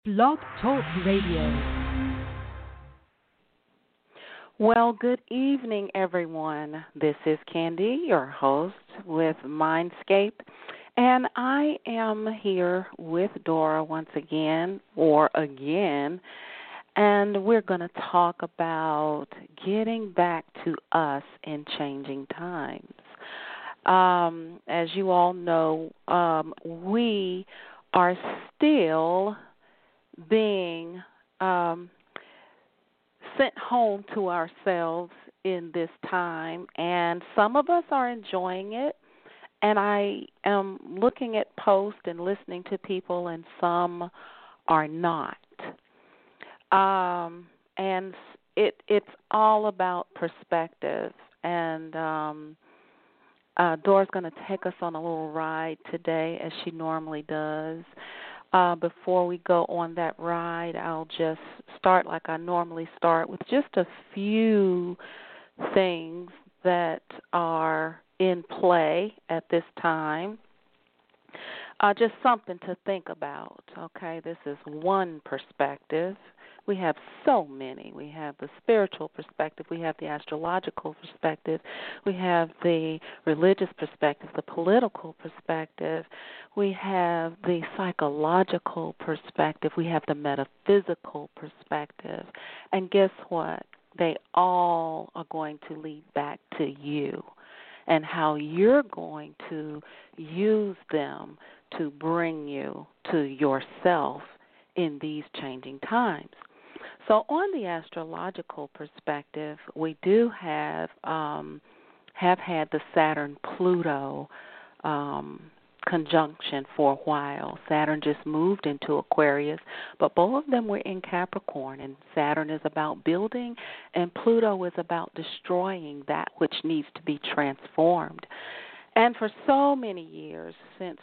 Blog Talk Radio. Well, good evening, everyone. This is Candy, your host with Mindscape, and I am here with Dora once again, and we're going to talk about getting back to us in changing times. As you all know, we are still being sent home to ourselves in this time, and some of us are enjoying it, and I am looking at posts and listening to people, and some are not. And it's all about perspective, and Dora's going to take us on a little ride today, as she normally does. Before we go on that ride, I'll just start like I normally start with just a few things that are in play at this time. Just something to think about, okay? This is one perspective. We have so many. We have the spiritual perspective. We have the astrological perspective. We have the religious perspective, the political perspective. We have the psychological perspective. We have the metaphysical perspective. And guess what? They all are going to lead back to you and how you're going to use them to bring you to yourself in these changing times. So on the astrological perspective, we do have had the Saturn-Pluto conjunction for a while. Saturn just moved into Aquarius, but both of them were in Capricorn, and Saturn is about building, and Pluto is about destroying that which needs to be transformed. And for so many years since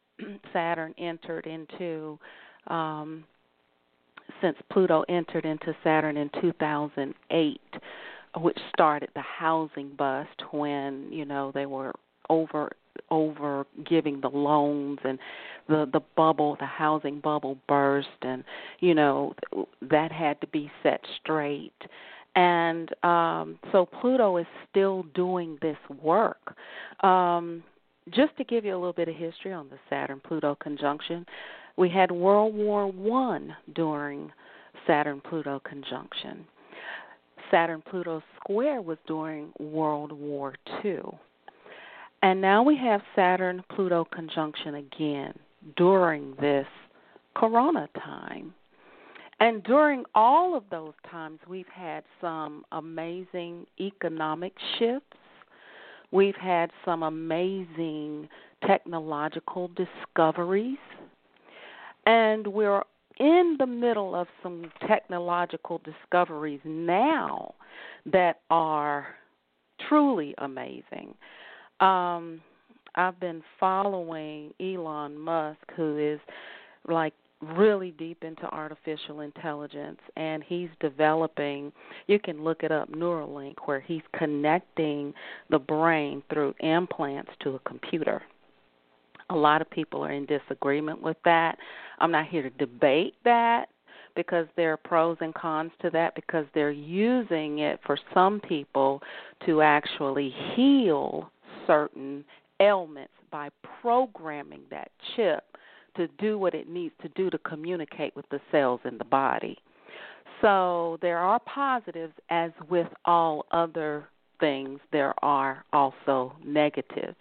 Pluto entered into Saturn in 2008, which started the housing bust when, they were over giving the loans, and the bubble, the housing bubble burst, and, that had to be set straight. And so Pluto is still doing this work. Just to give you a little bit of history on the Saturn-Pluto conjunction, we had World War I during Saturn-Pluto conjunction. Saturn-Pluto square was during World War II. And now we have Saturn-Pluto conjunction again during this corona time. And during all of those times, we've had some amazing economic shifts. We've had some amazing technological discoveries. And we're in the middle of some technological discoveries now that are truly amazing. I've been following Elon Musk, who is like really deep into artificial intelligence, and he's developing, you can look it up, Neuralink, where he's connecting the brain through implants to a computer. A lot of people are in disagreement with that. I'm not here to debate that because there are pros and cons to that, because they're using it for some people to actually heal certain ailments by programming that chip to do what it needs to do to communicate with the cells in the body. So there are positives, as with all other things, there are also negatives.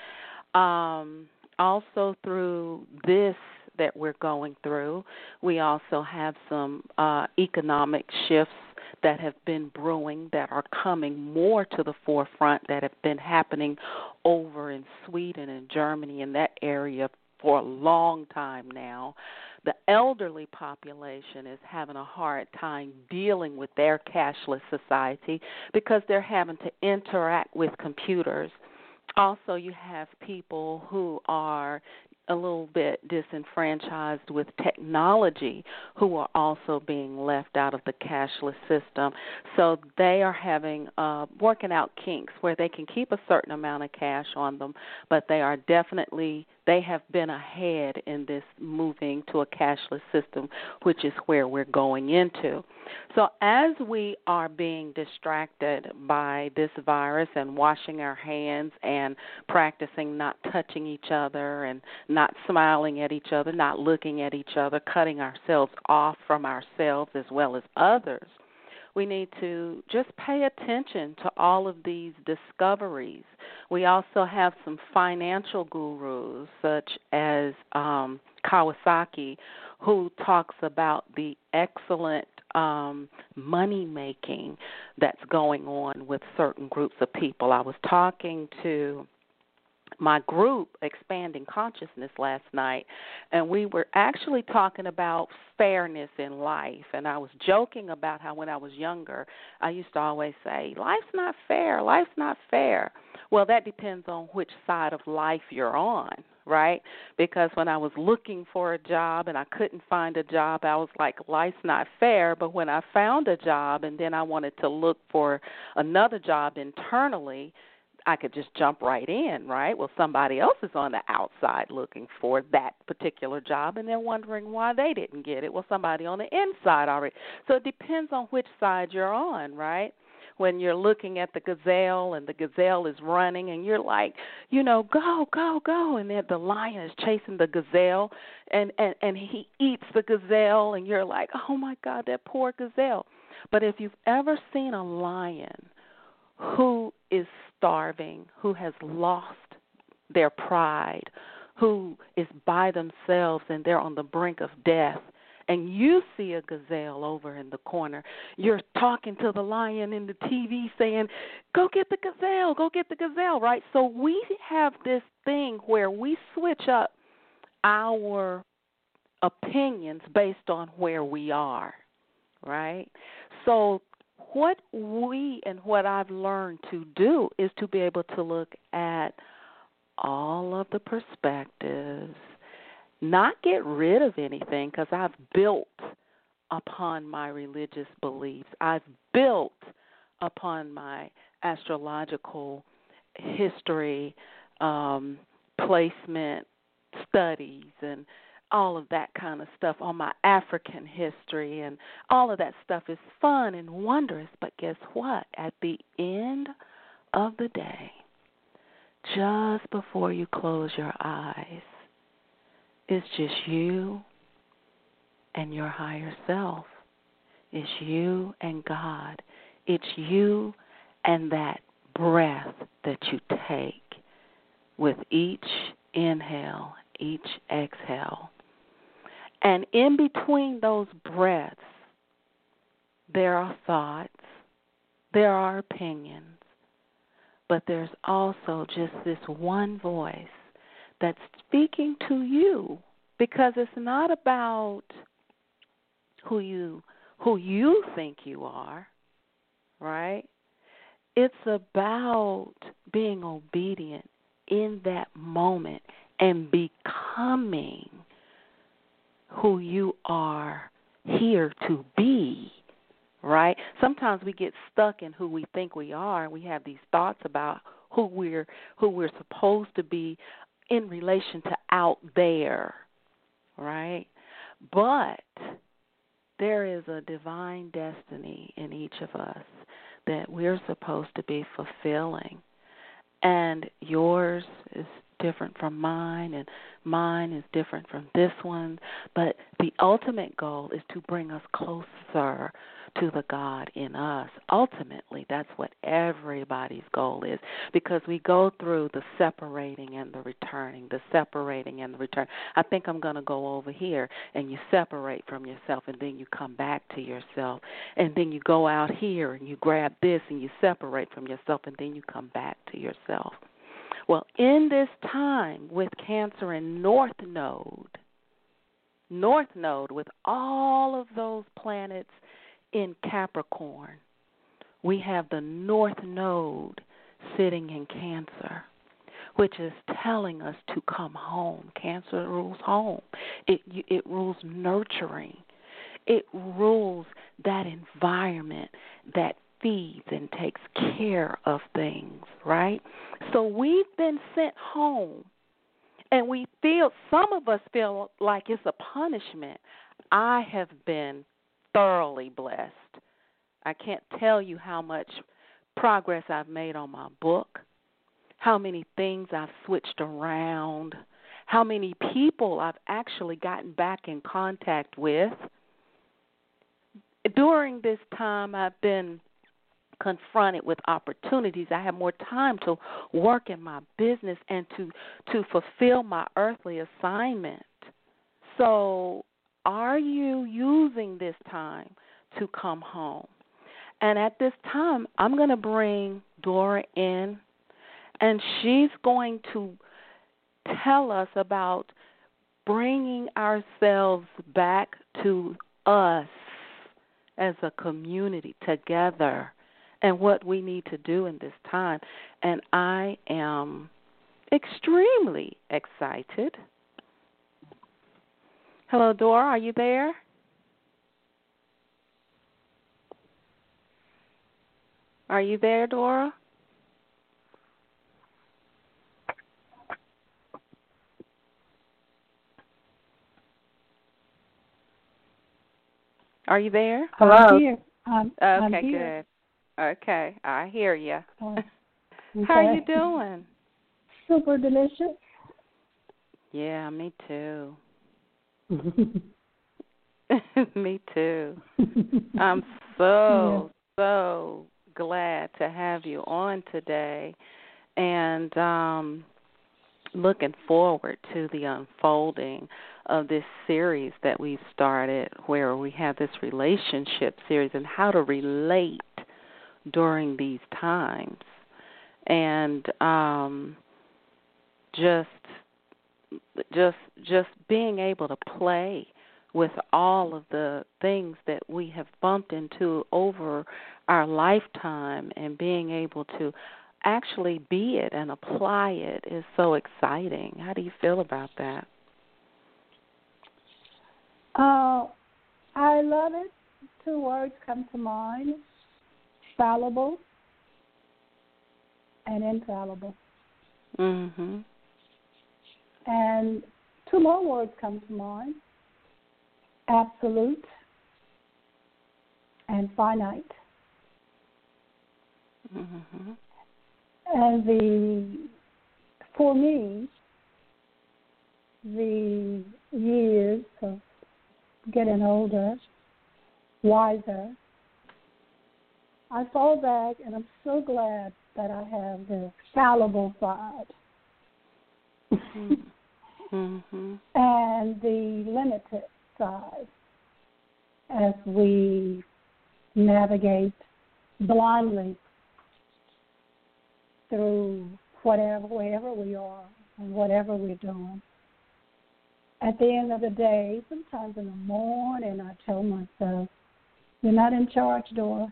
Also through this that we're going through, we also have some economic shifts that have been brewing that are coming more to the forefront, that have been happening over in Sweden and Germany, in that area, for a long time now. The elderly population is having a hard time dealing with their cashless society because they're having to interact with computers. Also, you have people who are a little bit disenfranchised with technology who are also being left out of the cashless system. So they are having working out kinks where they can keep a certain amount of cash on them, but they are definitely They have been ahead in this moving to a cashless system, which is where we're going into. So as we are being distracted by this virus and washing our hands and practicing not touching each other and not smiling at each other, not looking at each other, cutting ourselves off from ourselves as well as others, we need to just pay attention to all of these discoveries. We also have some financial gurus such as Kawasaki, who talks about the excellent money making that's going on with certain groups of people. I was talking to my group, Expanding Consciousness, last night, and we were actually talking about fairness in life. And I was joking about how when I was younger, I used to always say, life's not fair, life's not fair. Well, that depends on which side of life you're on, right? Because when I was looking for a job and I couldn't find a job, I was like, life's not fair. But when I found a job and then I wanted to look for another job internally, I could just jump right in, right? Well, somebody else is on the outside looking for that particular job, and they're wondering why they didn't get it. Well, somebody on the inside already. So it depends on which side you're on, right? When you're looking at the gazelle and the gazelle is running and you're like, go, go, go, and then the lion is chasing the gazelle and he eats the gazelle and you're like, oh, my God, that poor gazelle. But if you've ever seen a lion who is starving, who has lost their pride, who is by themselves and they're on the brink of death, and you see a gazelle over in the corner, you're talking to the lion in the TV saying, go get the gazelle, right? So we have this thing where we switch up our opinions based on where we are, right? So what we and what I've learned to do is to be able to look at all of the perspectives, not get rid of anything, because I've built upon my religious beliefs. I've built upon my astrological history, placement studies, and all of that kind of stuff on my African history, and all of that stuff is fun and wondrous. But guess what? At the end of the day, just before you close your eyes, it's just you and your higher self. It's you and God. It's you and that breath that you take with each inhale, each exhale. And in between those breaths, there are thoughts, there are opinions, but there's also just this one voice that's speaking to you, because it's not about who you think you are, right? It's about being obedient in that moment and becoming who you are here to be, right? Sometimes we get stuck in who we think we are, and we have these thoughts about who we're supposed to be in relation to out there, right? But there is a divine destiny in each of us that we're supposed to be fulfilling. And yours is different from mine, and mine is different from this one. But the ultimate goal is to bring us closer to the God in us. Ultimately, that's what everybody's goal is, because we go through the separating and the returning, the separating and the return. I think I'm going to go over here, and you separate from yourself, and then you come back to yourself, and then you go out here, and you grab this, and you separate from yourself, and then you come back to yourself. Well, in this time with Cancer and North Node with all of those planets in Capricorn, we have the North Node sitting in Cancer, which is telling us to come home. Cancer rules home. It rules nurturing. It rules that environment that feeds and takes care of things, right? So we've been sent home, And some of us feel like it's a punishment. I have been thoroughly blessed. I can't tell you how much progress I've made on my book, how many things I've switched around, how many people I've actually gotten back in contact with. During this time, I've been confronted with opportunities. I have more time to work in my business and to fulfill my earthly assignment. So are you using this time to come home? And at this time, I'm going to bring Dora in, and she's going to tell us about bringing ourselves back to us as a community together and what we need to do in this time. And I am extremely excited. Hello, Dora, are you there? Are you there, Dora? Are you there? Hello. I'm here. Okay, I'm here. good. Okay, I hear you. Okay. How are you doing? Super delicious. Yeah, me too. Me too. I'm so glad to have you on today, and looking forward to the unfolding of this series that we've started, where we have this relationship series and how to relate during these times, and just being able to play with all of the things that we have bumped into over our lifetime, and being able to actually be it and apply it is so exciting. How do you feel about that? I love it. Two words come to mind: fallible and infallible. Mhm. And two more words come to mind: absolute and finite. Mhm. And for me, the years of getting older, wiser, I fall back, and I'm so glad that I have the fallible side Mhm. and the limited side as we navigate blindly through wherever we are and whatever we're doing. At the end of the day, sometimes in the morning, I tell myself, you're not in charge, Dora.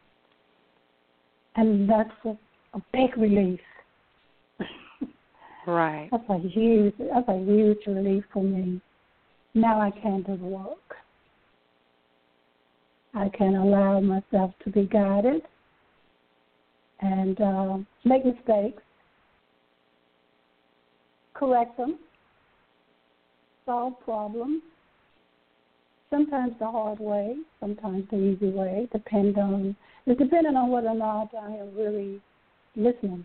And that's a big relief. Right. That's a huge relief for me. Now I can do the work. I can allow myself to be guided and make mistakes, correct them, solve problems, sometimes the hard way, sometimes the easy way, depending on whether or not I am really listening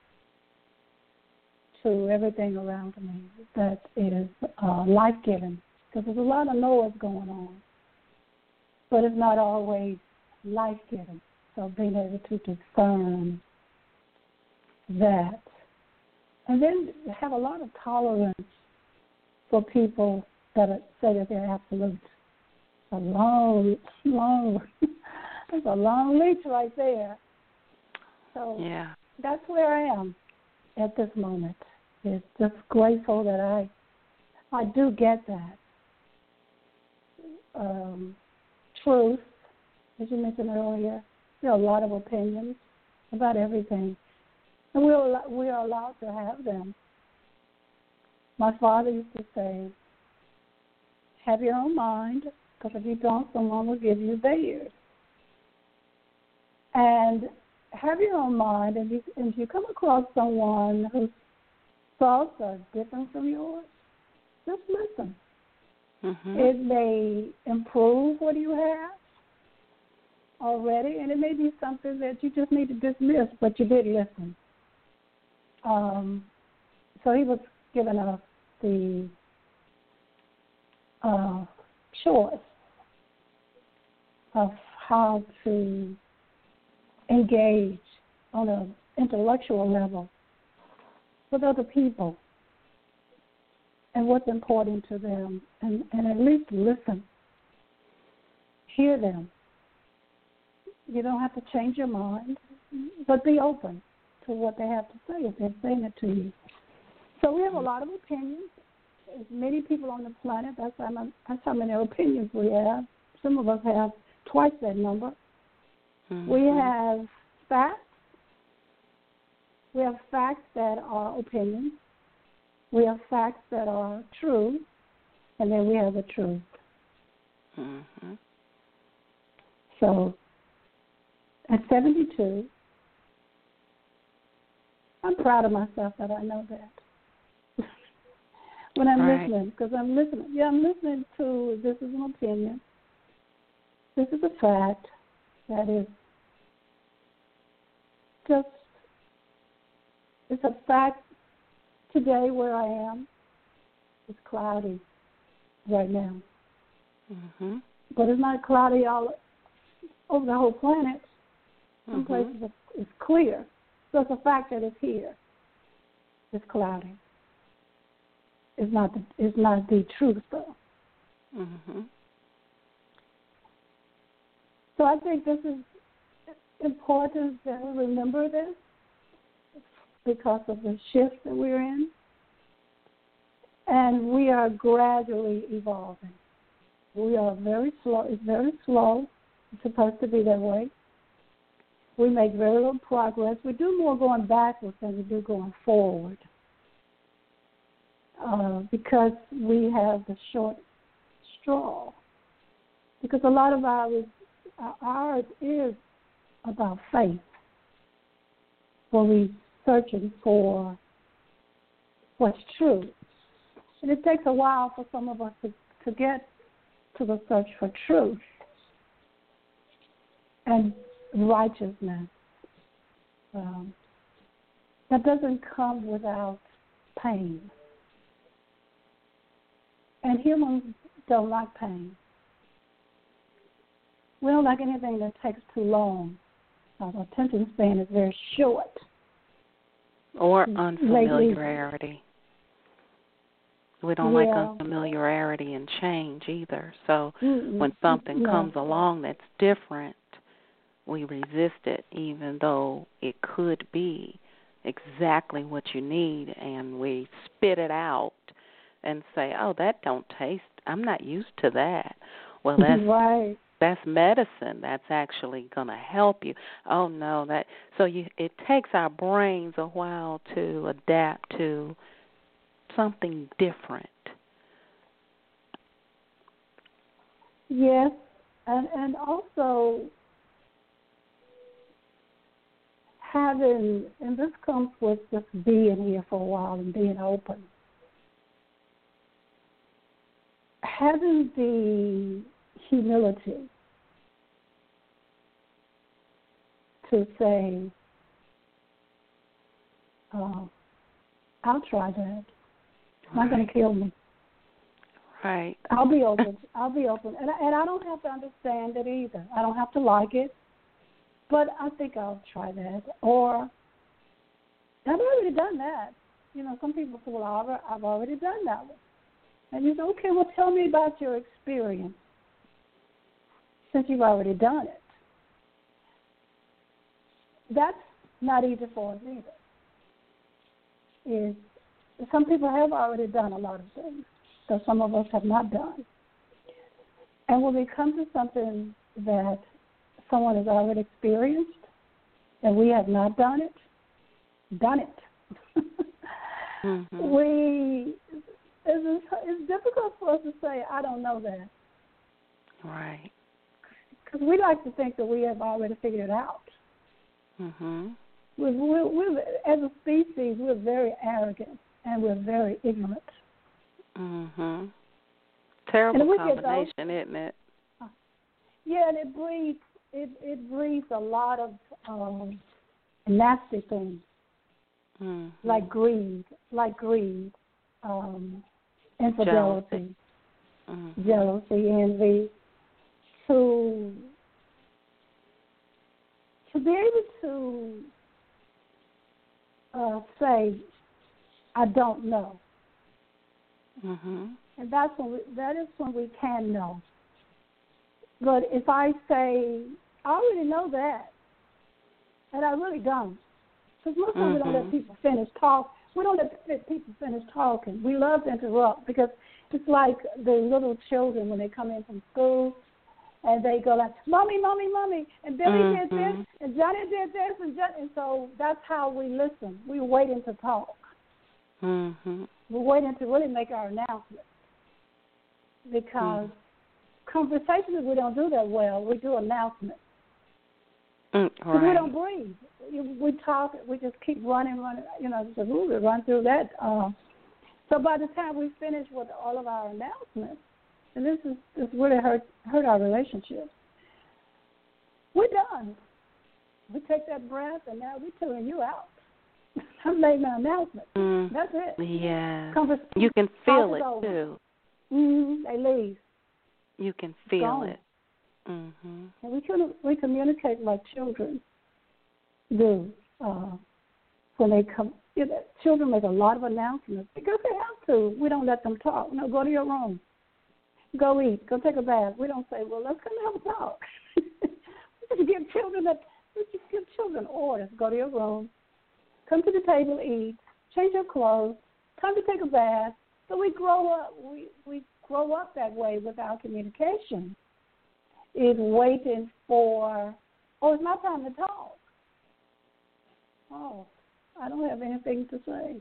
to everything around me, that it is life-giving. Because there's a lot of noise going on, but it's not always life-giving. So being able to discern that. And then have a lot of tolerance for people that say that they're absolute. A long, there's a long list right there. So Yeah. that's where I am at this moment. It's just grateful that I do get that. Truth, as you mentioned earlier, there are a lot of opinions about everything, and we are allowed to have them. My father used to say, have your own mind, because if you don't, someone will give you theirs. And have your own mind, and if you come across someone who's thoughts are different from yours, just listen. Mm-hmm. It may improve what you have already, and it may be something that you just need to dismiss, but you did listen. So he was giving us the choice of how to engage on an intellectual level with other people and what's important to them, and at least listen, hear them. You don't have to change your mind, but be open to what they have to say if they're saying it to you. So we have a lot of opinions. As many people on the planet, that's how many opinions we have. Some of us have twice that number. Mm-hmm. We have facts. We have facts that are opinions. We have facts that are true, and then we have the truth. Mm-hmm. So at 72, I'm proud of myself that I know that. When I'm listening, because I'm listening. Yeah, I'm listening to, this is an opinion. This is a fact that is just, it's a fact today where I am. It's cloudy right now. Mm-hmm. But it's not cloudy all over the whole planet. Some places it's clear. So it's a fact that it's here. It's cloudy. It's not the truth, though. Mm-hmm. So I think this is important that we remember this because of the shift that we're in. And we are gradually evolving. We are very slow. It's very slow. It's supposed to be that way. We make very little progress. We do more going backwards than we do going forward. Because we have the short straw. Because a lot of ours is about faith, where we're searching for what's true. And it takes a while for some of us to get to the search for truth and righteousness. That doesn't come without pain. And humans don't like pain. We don't like anything that takes too long. Our attention span is very short. Or unfamiliarity. We don't like unfamiliarity and change either. So when something comes along that's different, we resist it, even though it could be exactly what you need, and we spit it out and say, oh, that don't taste, I'm not used to that. Well, that's right. That's medicine. That's actually going to help you. Oh, no. It takes our brains a while to adapt to something different. Yes, and also having, and this comes with just being here for a while and being open, having the humility to say, I'll try that. It's not going to kill me. Right. I'll be open. And I don't have to understand it either. I don't have to like it. But I think I'll try that. Or, I've already done that. Some people say, well, I've already done that one. And you say, okay, well, tell me about your experience since you've already done it. That's not easy for us either. Some people have already done a lot of things that some of us have not done. And when we come to something that someone has already experienced and we have not done it, it's difficult for us to say, I don't know that. Right. Because we like to think that we have already figured it out. Mm-hmm. We're, as a species, we're very arrogant. and we're very ignorant. Mhm. Terrible combination, isn't it? Yeah, and it breeds a lot of nasty things, like greed, infidelity, jealousy, envy. To be able to say, I don't know, and that is when we can know. But if I say, I already know that, and I really don't, because most times we don't let people finish talk. We don't let people finish talking. We love to interrupt because it's like the little children when they come in from school, and they go like, Mommy, Mommy, Mommy, and Billy did this, and Johnny did this, and so that's how we listen. We're waiting to talk. We're waiting to really make our announcement because conversations, we don't do that well. We do announcements. Right. We don't breathe. We talk. We just keep running. Just run through that. So by the time we finish with all of our announcements, and this really hurt our relationships, we're done. We take that breath, and now we're telling you out. I've made my announcement. That's it. Yeah. You can feel it too. They leave. You can feel it. And we communicate like children do when they come. Children make a lot of announcements because they have to. We don't let them talk. No, go to your room. Go eat. Go take a bath. We don't say, well, let's come have a talk. We just give children orders. Go to your room. Come to the table, eat. Change your clothes. Time to take a bath. So we grow up. We grow up that way with our communication. Is waiting for, it's my time to talk. Oh, I don't have anything to say.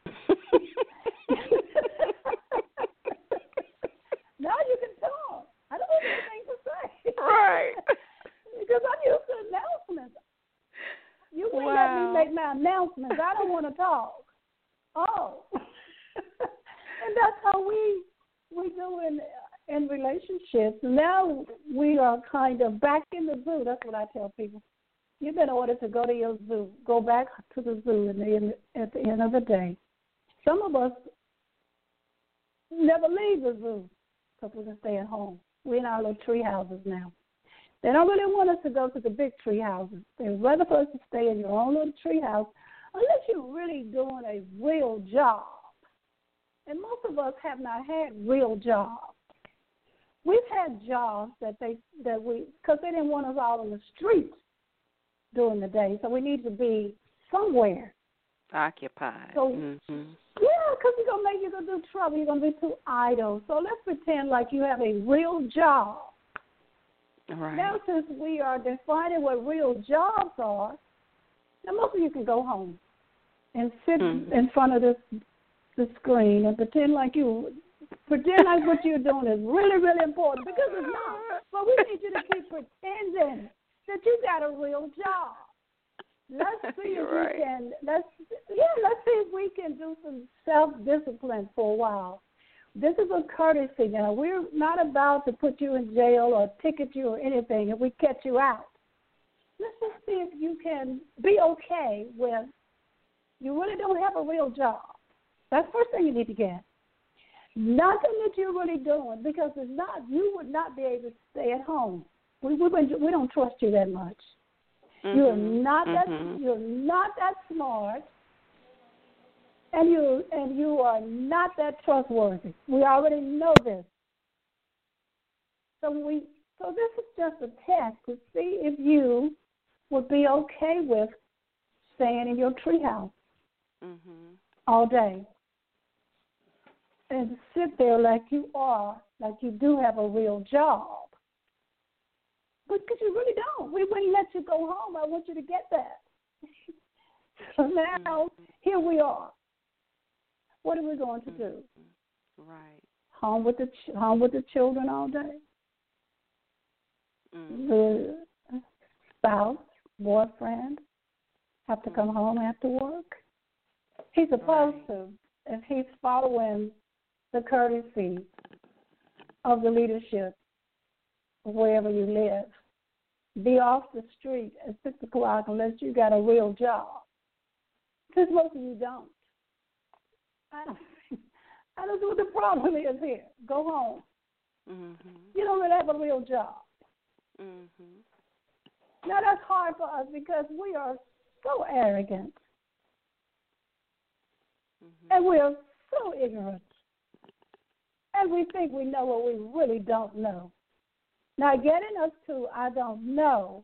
Now you can talk. I don't have anything to say. Right. Because I'm used to announcements. You wouldn't let me make my announcements. I don't want to talk. Oh. And that's how we do in relationships. Now we are kind of back in the zoo. That's what I tell people. You've been ordered to go to your zoo. Go back to the zoo at the end of the day. Some of us never leave the zoo because we can stay at home. We're in our little tree houses now. They don't really want us to go to the big tree houses. They'd rather for us to stay in your own little tree house unless you're really doing a real job. And most of us have not had real jobs. We've had jobs because they didn't want us out on the streets during the day, so we need to be somewhere. Occupied. So, yeah, because you're going to do trouble. You're going to be too idle. So let's pretend like you have a real job. Right. Now, since we are defining what real jobs are, now most of you can go home and sit in front of the screen and pretend like what you're doing is really, really important, because it's not. But we need you to keep pretending that you got a real job. Let's see if we can. Let's see if we can do some self-discipline for a while. This is a courtesy now. We're not about to put you in jail or ticket you or anything if we catch you out. Let's just see if you can be okay with you really don't have a real job. That's the first thing you need to get. Nothing that you're really doing, because if not, you would not be able to stay at home. We don't trust you that much. You're not that smart, and you are not that trustworthy. We already know this. So this is just a test to see if you would be okay with staying in your treehouse all day and sit there like you do have a real job. But because you really don't. We wouldn't let you go home. I want you to get that. So now, here we are. What are we going to do? Right. Home with the children all day. The spouse, boyfriend, have to come home after work. He's supposed to if he's following the courtesy of the leadership of wherever you live. Be off the street at 6 o'clock unless you got a real job. Because most of you don't. I don't know what the problem is here. Go home. Mm-hmm. You don't really have a real job. Mm-hmm. Now, that's hard for us because we are so arrogant. Mm-hmm. And we are so ignorant. And we think we know what we really don't know. Now, getting us to I don't know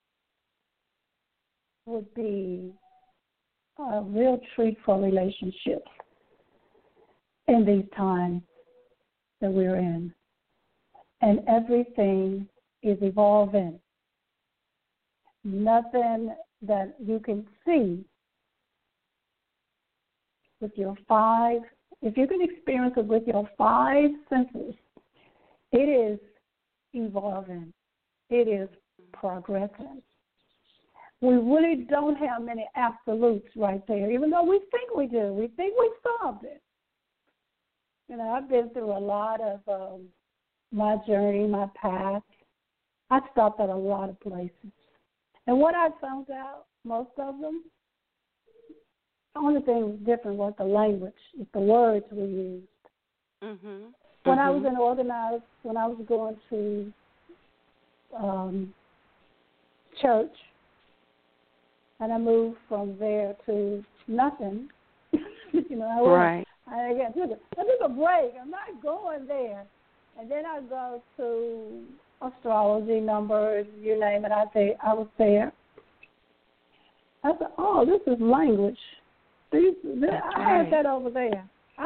would be a real treat for relationships in these times that we're in. And everything is evolving. Nothing that you can see with your five, if you can experience it with your five senses, it is evolving. It is progressing. We really don't have many absolutes right there, even though we think we do. We think we solved it. You know, I've been through a lot of my journey, my path. I stopped at a lot of places. And what I found out, most of them, the only thing that was different was the language, the words we used. Mm-hmm. When I was in organized, when I was going to church, and I moved from there to nothing, you know, I took a break. I'm not going there. And then I go to astrology, numbers, you name it. I was there. I said, oh, this is language. I had that over there.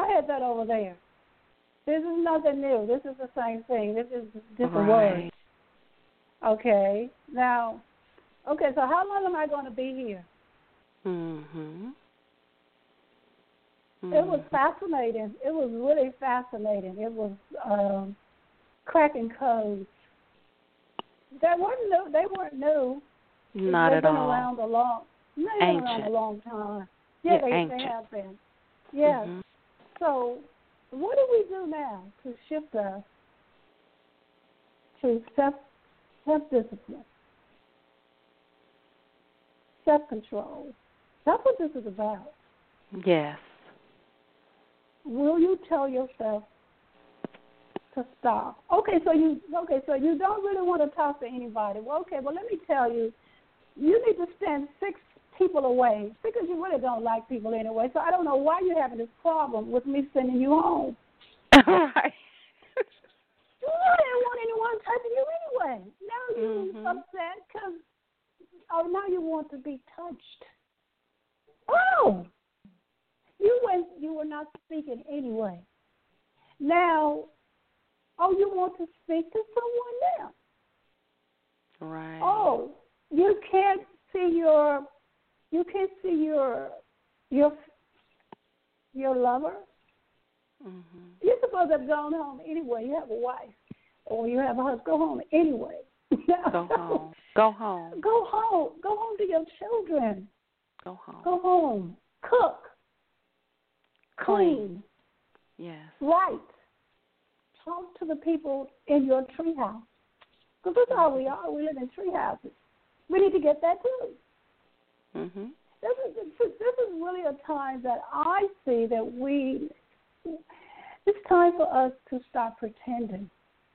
This is nothing new. This is the same thing. This is different words. Okay. Now, so how long am I going to be here? Mm-hmm. It was fascinating. It was really fascinating. It was cracking codes. They weren't new. Not at all. They've been around a long time. Yeah, they have been. Yes. Mm-hmm. So what do we do now to shift us to self-discipline, self-control? That's what this is about. Yes. Will you tell yourself to stop? Okay, so you don't really want to talk to anybody. Well, let me tell you, you need to stand 6 people away because you really don't like people anyway. So I don't know why you're having this problem with me sending you home. Right. You didn't want anyone touching you anyway. Now you're upset because now you want to be touched. Oh, you were not speaking anyway. Now, you want to speak to someone else. Right. Oh, you can't see your lover. Mm-hmm. You're supposed to have gone home anyway. You have a wife or you have a husband. Go home anyway. Go home. Go home. Go home. Go home to your children. Go home. Go home. Cook. Clean. Yes. Write. Talk to the people in your treehouse. Because that's how we are. We live in tree houses. We need to get that too. Mm-hmm. This is really a time that I see that it's time for us to stop pretending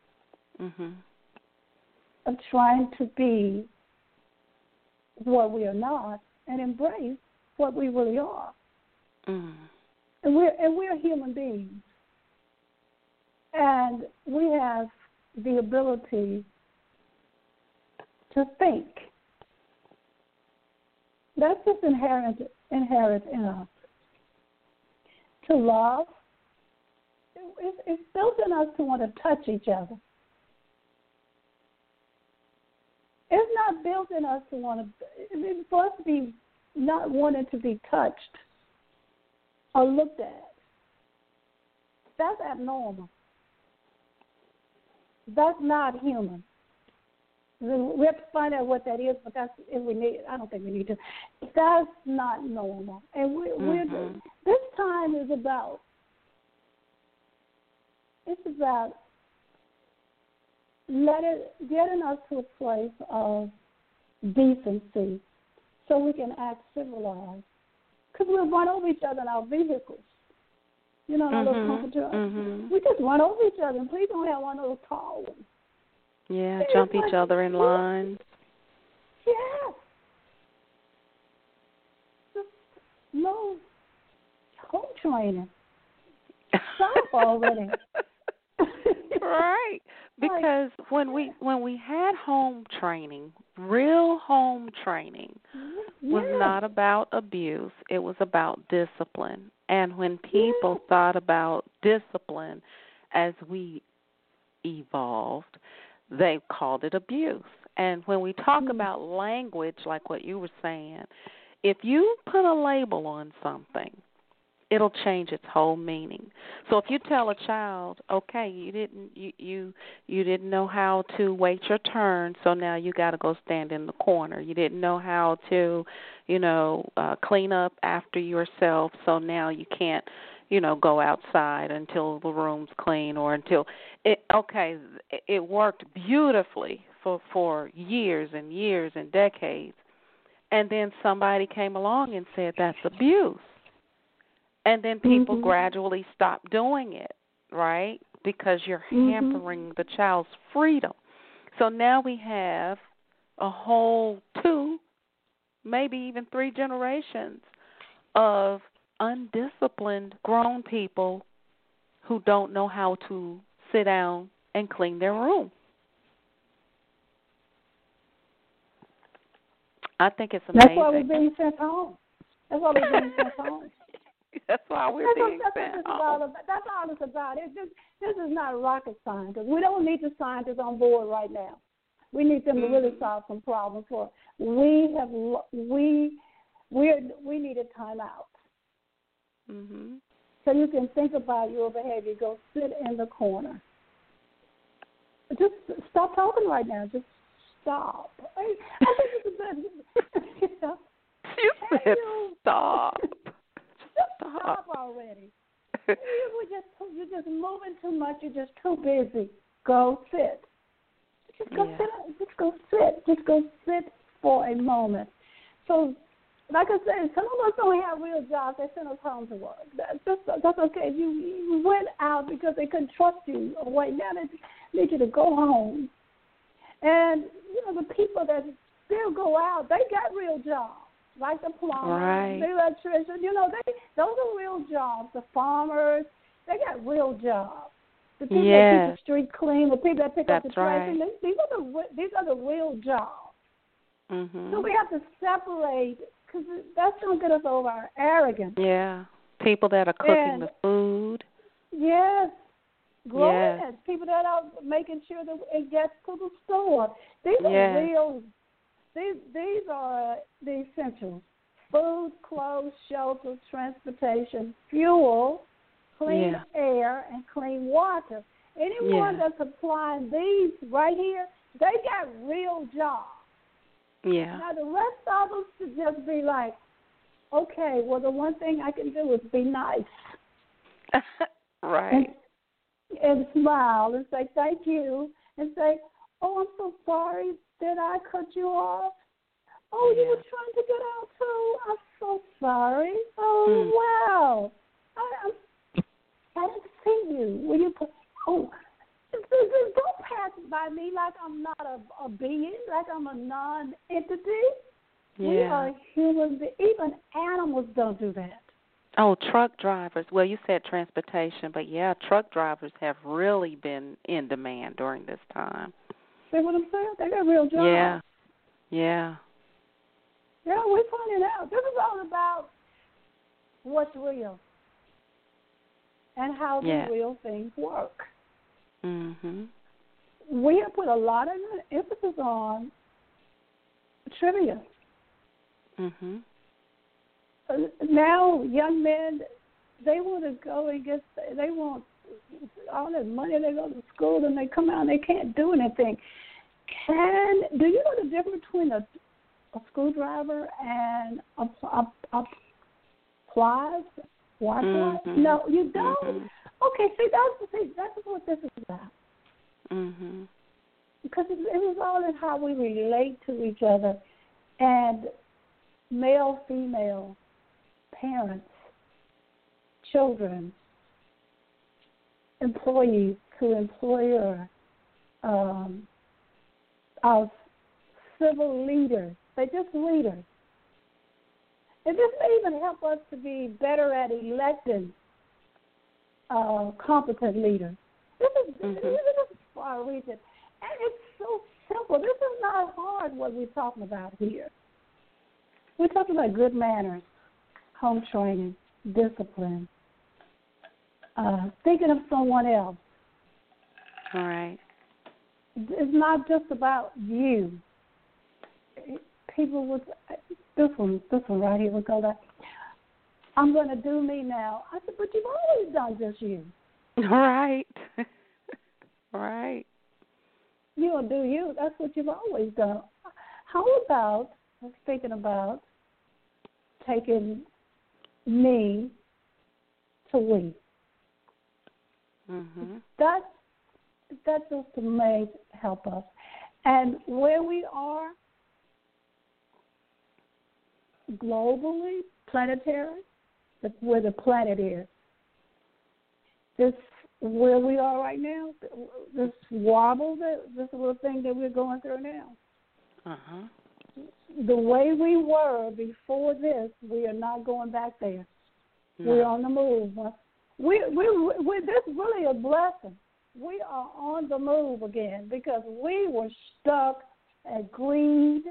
of trying to be what we are not and embrace what we really are. Mm. And we're human beings. And we have the ability to think. That's just inherent in us. To love, it's built in us to want to touch each other. It's not built in us to want to. It's for us to be not wanting to be touched or looked at. That's abnormal. That's not human. We have to find out what that is, but that's if we need. I don't think we need to. That's not normal, and we're this time is about. It's about getting us to a place of decency, so we can act civilized. Because we'll run over each other in our vehicles. You know, our little comfort trucks. We just run over each other, and please don't have one of those tall ones. Yeah, jump each other in line. Yes. Just no home training. Stop already. Right. Because when we had home training, real home training was not about abuse. It was about discipline. And when people thought about discipline as we evolved, they called it abuse. And when we talk about language, like what you were saying, if you put a label on something, it'll change its whole meaning. So if you tell a child, okay, you didn't know how to wait your turn, so now you got to go stand in the corner. You didn't know how to, clean up after yourself, so now you can't, go outside until the room's clean or until it worked beautifully for years and years and decades. And then somebody came along and said that's abuse. And then people gradually stop doing it, right? Because you're hampering the child's freedom. So now we have a whole 2, maybe even 3 generations of undisciplined grown people who don't know how to sit down and clean their room. I think it's amazing. That's why we're being sent home. That's why we're being sent home. That's why we're being sent home. That's all it's about. This is not rocket science. We don't need the scientists on board right now. We need them to really solve some problems for us. We need a timeout. So you can think about your behavior. Go sit in the corner. Just stop talking right now. Just stop. I think it's the best. You said stop. Stop already. You're just moving too much. You're just too busy. Go sit. Just go sit. Just go sit. Just go sit for a moment. So, like I said, some of us don't have real jobs. They send us home to work. That's okay. You went out because they couldn't trust you. Right now they need you to go home. And the people that still go out, they got real jobs. Like the plumber, the electrician, those are real jobs. The farmers, they got real jobs. The people that keep the street clean, the people that pick up the trash, these are the real jobs. So we have to separate, because that's going to get us over our arrogance. Yeah, people that are cooking the food. Yes, growing it. People that are making sure that it gets to the store. These are real. These are the essentials: food, clothes, shelter, transportation, fuel, clean air, and clean water. Anyone that's applying these right here, they got real jobs. Yeah. Now the rest of us should just be like, okay, well the one thing I can do is be nice. Right. And smile and say thank you and say, oh, I'm so sorry. Did I cut you off? Oh, you were trying to get out too? I'm so sorry. Oh, wow. I didn't see you. Will you put? Oh, don't pass by me like I'm not a being, like I'm a non-entity. Yeah. We are human beings. Even animals don't do that. Oh, truck drivers. Well, you said transportation, but truck drivers have really been in demand during this time. See what I'm saying? They got real jobs. Yeah. Yeah, we're finding out. This is all about what's real and how the real things work. We have put a lot of emphasis on trivia. Now, young men, they want to go and they want all that money. They go to school and they come out and they can't do anything. Do you know the difference between a screwdriver and a pliers? Why pliers? No, you don't. Okay, see, that's what this is about. Because it was all in how we relate to each other, and male, female, parents, children, employees to employer, our civil leaders. They're just leaders. And this may even help us to be better at electing competent leaders. This is far reaching. And it's so simple. This is not hard what we're talking about here. We're talking about good manners, home training, discipline, thinking of someone else. All right. It's not just about you. People would, this one right here would go that, I'm going to do me now. I said, but you've always done just you. Right. Right. You'll do you. That's what you've always done. How about, I was thinking about taking me to we. That just may help us. And where we are globally, planetary, where the planet is, this where we are right now, this wobble, this little thing that we're going through now. The way we were before this, we are not going back there. No. We're on the move. This is really a blessing. We are on the move again because we were stuck at greed.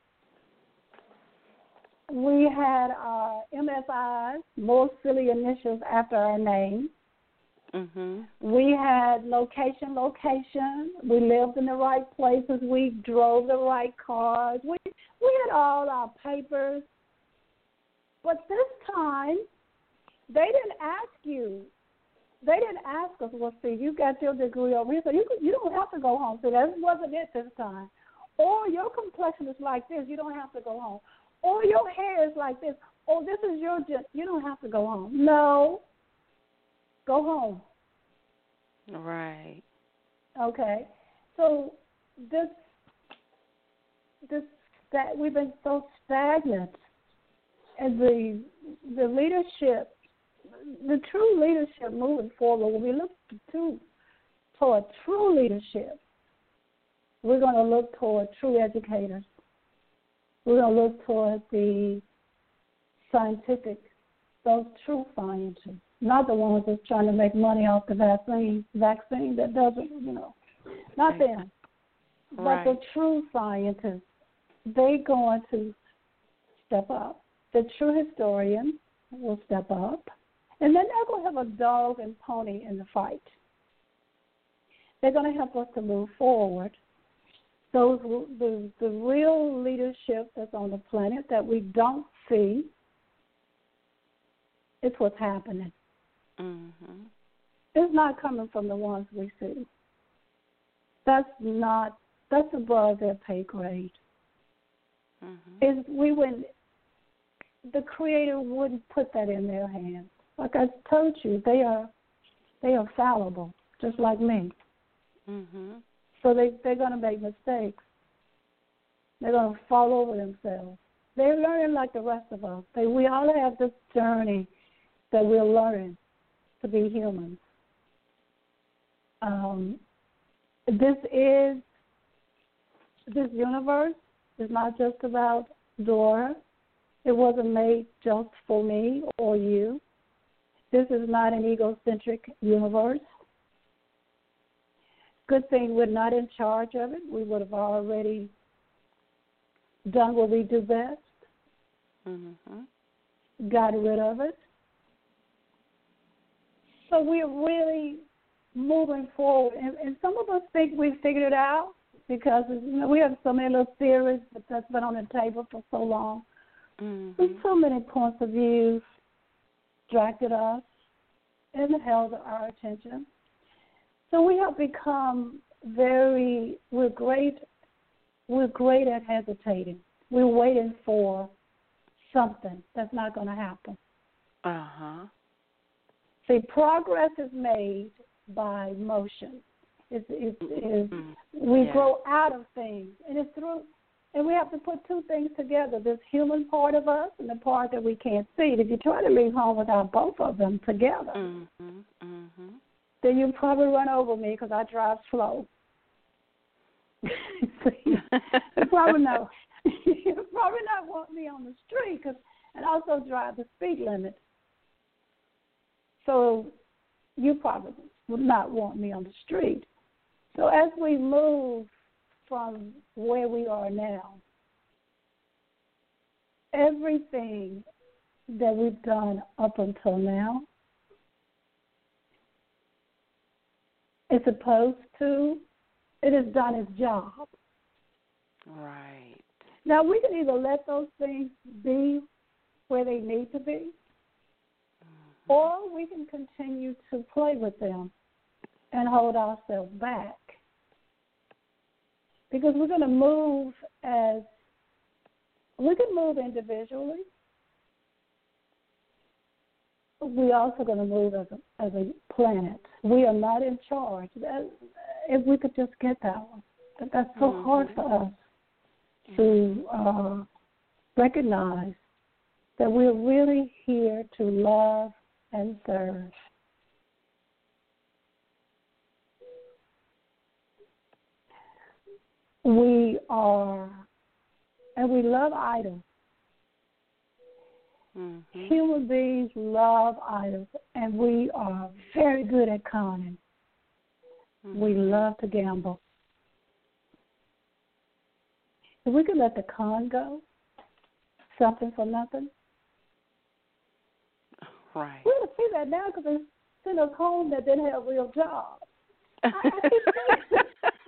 We had our MSIs, more silly initials after our name. We had location. We lived in the right places. We drove the right cars. We had all our papers. But this time, they didn't ask you. They didn't ask us, well, see, you got your degree over here, so you don't have to go home. So that wasn't it this time. Or your complexion is like this, you don't have to go home. Or your hair is like this. Oh, this is your you don't have to go home. No. Go home. Right. Okay. So that we've been so stagnant, and the leadership, the true leadership moving forward, when we look toward true leadership, we're going to look toward true educators. We're going to look toward the scientific, those true scientists, not the ones that's trying to make money off the vaccine that doesn't, not them. Right. But the true scientists, they're going to step up. The true historians will step up. And then they're going to have a dog and pony in the fight. They're going to help us to move forward. So the real leadership that's on the planet that we don't see, it's what's happening. It's not coming from the ones we see. That's above their pay grade. The Creator wouldn't put that in their hands. Like I told you, they are fallible, just like me. So they're going to make mistakes. They're going to fall over themselves. They're learning like the rest of us. We all have this journey that we're learning to be humans. This universe is not just about Dora. It wasn't made just for me or you. This is not an egocentric universe. Good thing we're not in charge of it. We would have already done what we do best, got rid of it. So we're really moving forward. And some of us think we figured it out because we have so many little theories that's been on the table for so long. There's so many points of view distracted us and held our attention. So we have become we're great we're great at hesitating. We're waiting for something that's not going to happen. See, progress is made by motion. We grow out of things, and it's through. And we have to put two things together: this human part of us and the part that we can't see. If you try to leave home without both of them together, then you probably run over me because I drive slow. You probably not want me on the street and also drive the speed limit. So you probably would not want me on the street. So as we move from where we are now, everything that we've done up until now is supposed to, it has done its job. Right. Now, we can either let those things be where they need to be, or we can continue to play with them and hold ourselves back. Because we're going to move we can move individually. We're also going to move as a planet. We are not in charge. If we could just get that one. But that's so hard for us to recognize that we're really here to love and serve. We are, and we love idols. Human beings love idols, and we are very good at conning. We love to gamble. If we could let the con go, something for nothing. Right. We don't see that now because they sent us home that didn't have real jobs. I keep saying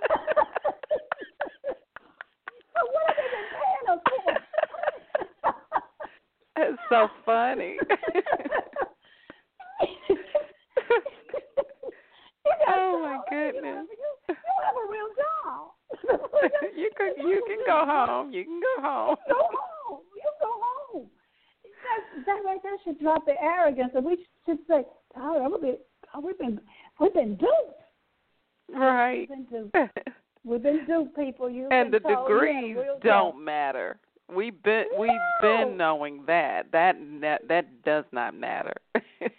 so what have they been paying us for? It's so funny. Oh my goodness! You have a real job. you can go home. You can go home. Go home. You go home. That right there should drop the arrogance, and we should say, "Oh, we've been duped." Right. We've been duped, people. And the degrees don't matter. We've been knowing that. That does not matter. Okay.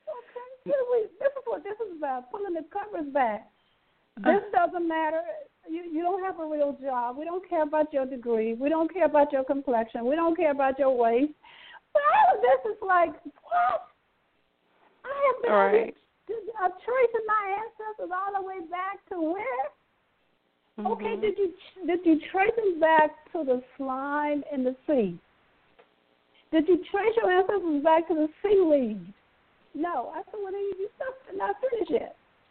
This is about pulling the covers back. This doesn't matter. You don't have a real job. We don't care about your degree. We don't care about your complexion. We don't care about your waist. But all of this is like, what? I have been tracing my ancestors all the way back to where? Okay, did you trace them back to the slime in the sea? Did you trace your ancestors back to the seaweed? No. I said, well, you not finished yet.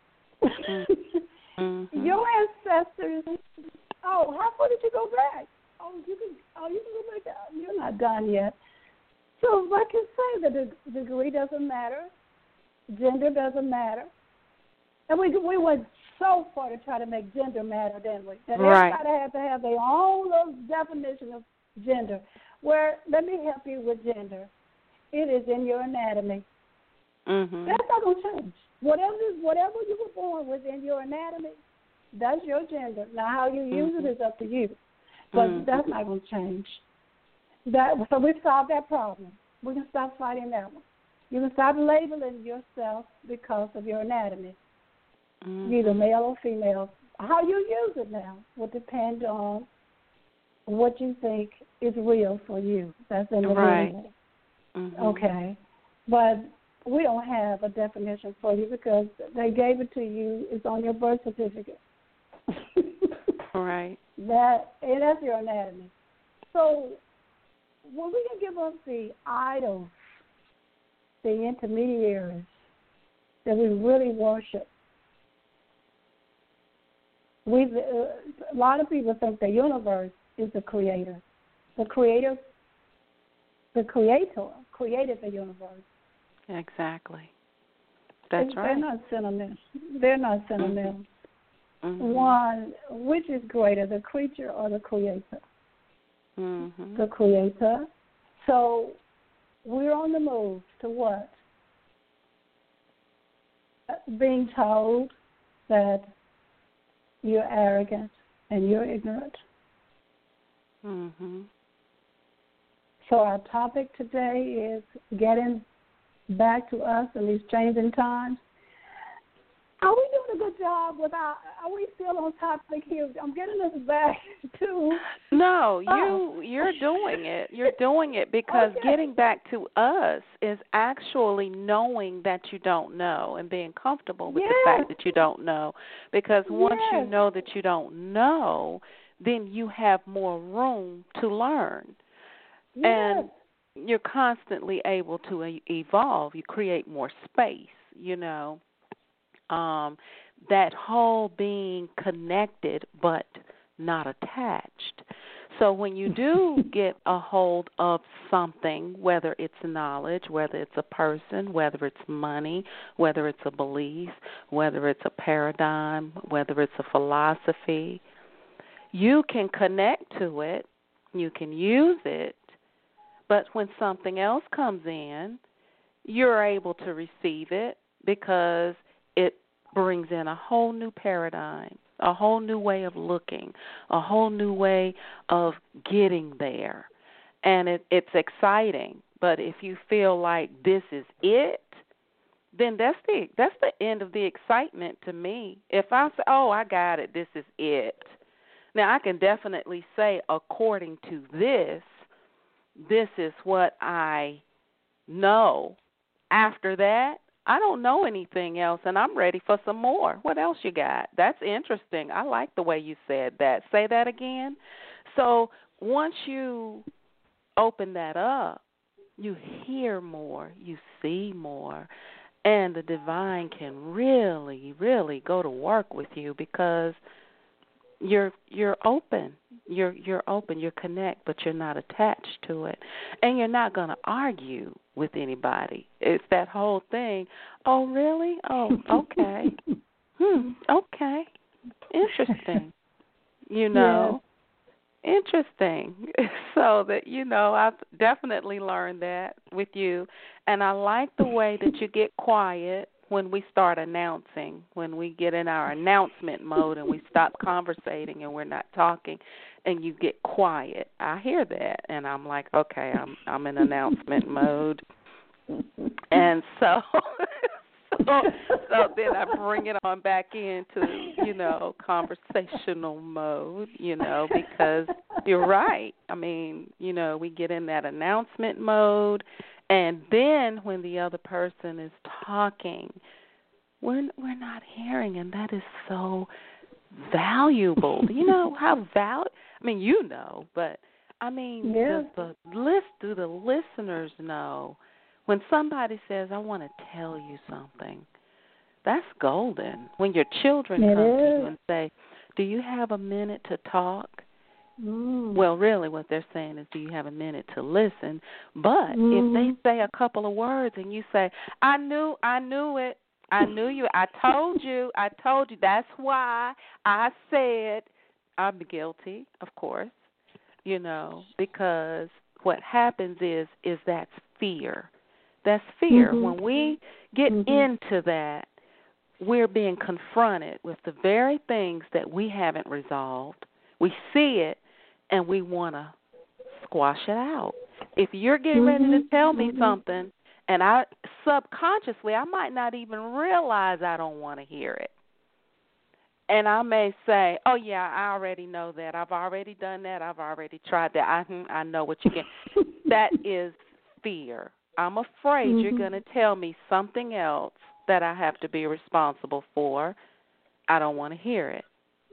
Your ancestors. Oh, how far did you go back? You can go back. You're not done yet. So, like you say, the degree doesn't matter, gender doesn't matter, and we went so far to try to make gender matter, didn't we? That everybody had to have their own little definition of gender. Where let me help you with gender. It is in your anatomy. That's not going to change. Whatever you were born with in your anatomy, that's your gender. Now, how you use it is up to you. But that's not going to change. So we've solved that problem. We can stop fighting that one. You can stop labeling yourself because of your anatomy, either male or female. How you use it now will depend on what you think is real for you. That's individual. Right. Okay. But we don't have a definition for you because they gave it to you. It's on your birth certificate. Right. That's your anatomy. So when we can give up the idols, the intermediaries that we really worship, a lot of people think the universe is the creator. The creator created the universe. Exactly. That's right. They're not sentimental. one, which is greater, the creature or the creator? Mm-hmm. The creator. So we're on the move to what? Being told that you're arrogant and you're ignorant. Mm-hmm. So our topic today is getting back to us in these changing times. Are we doing a good job are we still on topic here? I'm getting us back to... No, you're doing it. You're doing it because getting back to us is actually knowing that you don't know and being comfortable with the fact that you don't know. Because once you know that you don't know, then you have more room to learn. And you're constantly able to evolve. You create more space, that whole being connected but not attached. So when you do get a hold of something, whether it's knowledge, whether it's a person, whether it's money, whether it's a belief, whether it's a paradigm, whether it's a philosophy, you can connect to it, you can use it, but when something else comes in, you're able to receive it because it brings in a whole new paradigm, a whole new way of looking, a whole new way of getting there. And it's exciting. But if you feel like this is it, then that's the end of the excitement to me. If I say, oh, I got it, this is it. Now, I can definitely say, according to this is what I know. After that, I don't know anything else, and I'm ready for some more. What else you got? That's interesting. I like the way you said that. Say that again. So once you open that up, you hear more, you see more, and the divine can really, really go to work with you because you're open. You're open. You connect, but you're not attached to it, and you're not going to argue with anybody. It's that whole thing. Oh, really? Oh, okay. Okay. Interesting. Interesting. So that, I've definitely learned that with you, and I like the way that you get quiet when we start announcing, when we get in our announcement mode and we stop conversating and we're not talking, and you get quiet. I hear that, and I'm like, okay, I'm in announcement mode. And so then I bring it on back into, conversational mode, because you're right. I mean, we get in that announcement mode, and then when the other person is talking, we're not hearing, and that is so valuable. You know how but I mean, do the listeners know when somebody says, I want to tell you something? That's golden. When your children come to you and say, do you have a minute to talk? Well, really what they're saying is, do you have a minute to listen? But if they say a couple of words and you say, I knew it. I knew you. I told you. That's why I said. I'm guilty, of course, because what happens is that's fear. That's fear. When we get into that, we're being confronted with the very things that we haven't resolved. We see it, and we want to squash it out. If you're getting ready to tell me something, and I subconsciously, I might not even realize I don't want to hear it. And I may say, oh, yeah, I already know that. I've already done that. I've already tried that. I know what you get. That is fear. I'm afraid you're going to tell me something else that I have to be responsible for. I don't want to hear it.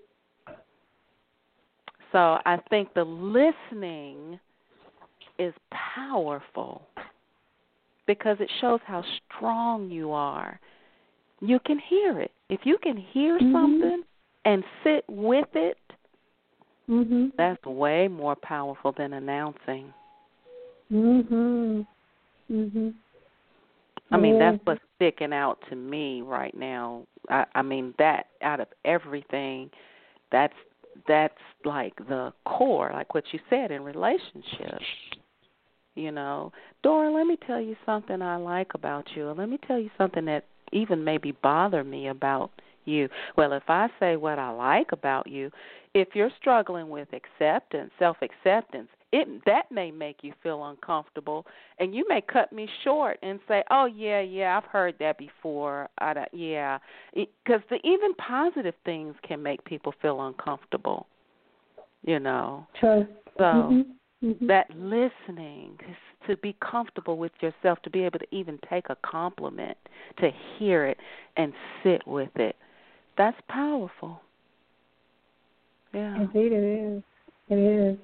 So I think the listening is powerful because it shows how strong you are. You can hear it. If you can hear something and sit with it, that's way more powerful than announcing. I mean, that's what's sticking out to me right now. I mean, that out of everything, that's like the core, like what you said in relationships. You know, Dora, let me tell you something I like about you. Or let me tell you something that even maybe bother me about you. Well, if I say what I like about you, if you're struggling with acceptance, self-acceptance, that may make you feel uncomfortable, and you may cut me short and say, "Oh yeah, I've heard that before." Because even positive things can make people feel uncomfortable. You know. True. So that listening, to be comfortable with yourself, to be able to even take a compliment, to hear it and sit with it, that's powerful. Yeah. Indeed, it is. It is.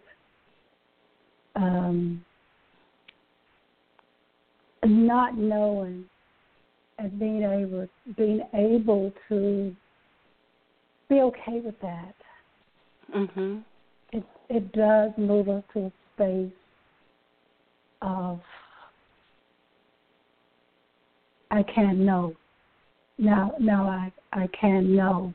Not knowing and being able to be okay with that. Mhm. It does move us to a space of I can know. Now I can know.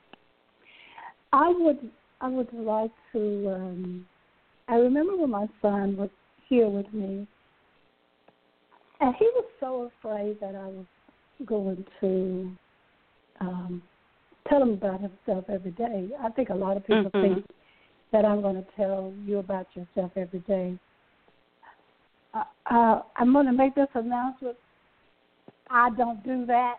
I would like to. I remember when my son was here with me, and he was so afraid that I was going to tell him about himself every day. I think a lot of people think that I'm going to tell you about yourself every day. I'm going to make this announcement. I don't do that.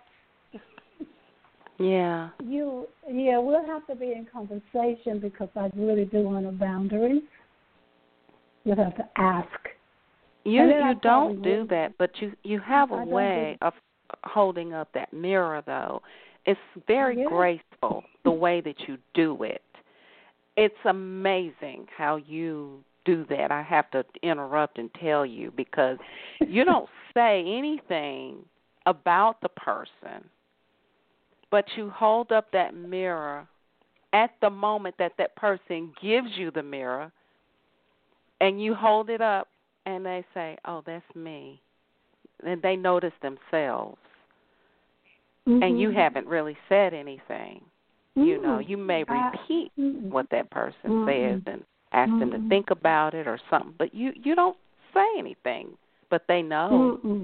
Yeah. We'll have to be in conversation because I really do want a boundary. You'll have to ask. You don't do that, but you have a way of holding up that mirror, though. It's very graceful the way that you do it. It's amazing how you do that. I have to interrupt and tell you because you don't say anything about the person, but you hold up that mirror at the moment that person gives you the mirror, and you hold it up, and they say, "Oh, that's me," and they notice themselves, and you haven't really said anything. You know, you may repeat what that person says and ask them to think about it or something, but you don't say anything, but they know.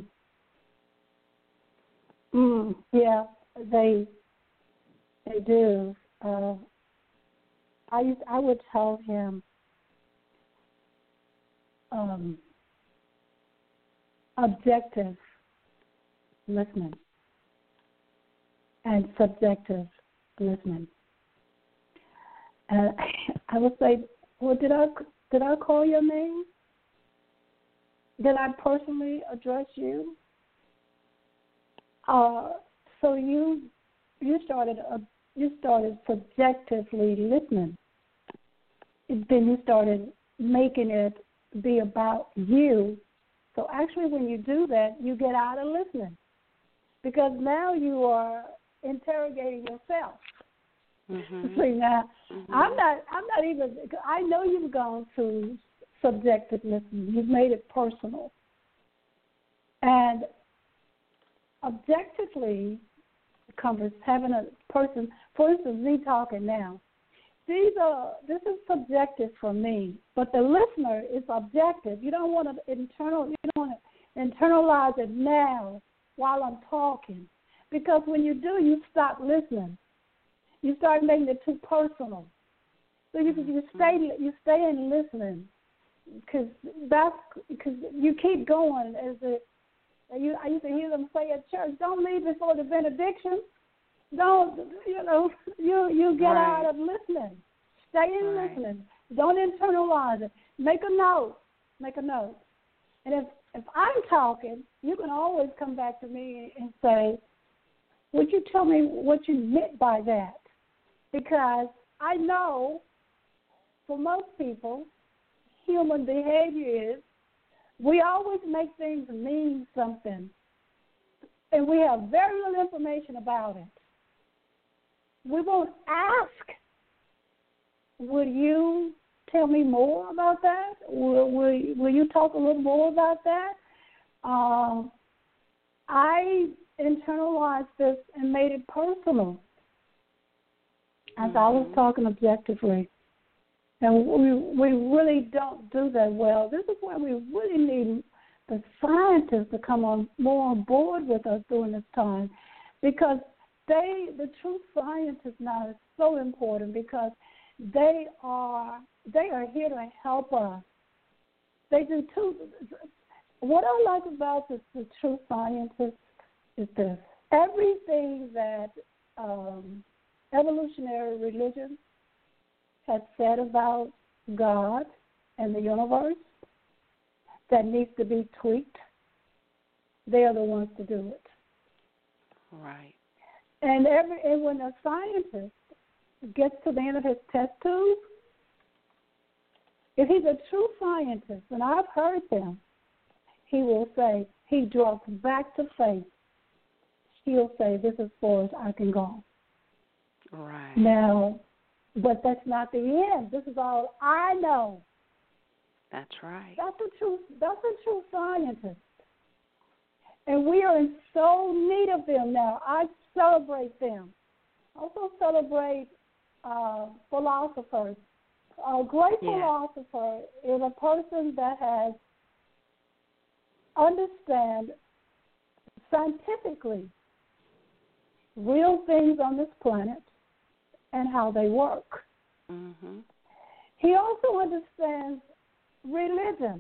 Yeah, they do. I would tell him objective listening and subjective listening. And I would say, well, did I call your name? Did I personally address you? So you started subjectively listening. Then you started making it be about you. So actually, when you do that, you get out of listening because now you are interrogating yourself. See now, I'm not even. I know you've gone to subjective listening. You've made it personal, and objectively, having a person. For instance, me talking now. This is subjective for me, but the listener is objective. You don't want to internalize it now while I'm talking, because when you do, you stop listening. You start making it too personal. So you stay in listening because you keep going I used to hear them say at church, "Don't leave before the benediction." Don't you get out of listening. Stay in listening. Don't internalize it. Make a note. And if I'm talking, you can always come back to me and say, "Would you tell me what you meant by that?" Because I know for most people, human behavior is we always make things mean something, and we have very little information about it. We won't ask, "Would you tell me more about that? Will you talk a little more about that?" I internalized this and made it personal as I was talking objectively. And we really don't do that well. This is why we really need the scientists to come more on board with us during this time, because the true scientists now is so important, because they are here to help us. They do too. What I like about the true scientists is this: everything that evolutionary religion has said about God and the universe that needs to be tweaked, they are the ones to do it. Right. And when a scientist gets to the end of his test tube, if he's a true scientist, and I've heard them, he will say, he draws back to faith. He'll say, this is as far as I can go. Right. Now, but that's not the end. This is all I know. That's right. That's a true scientist. And we are in so need of them now. I celebrate them. I also celebrate philosophers. A great philosopher is a person that has understand scientifically real things on this planet and how they work. Mm-hmm. He also understands religion.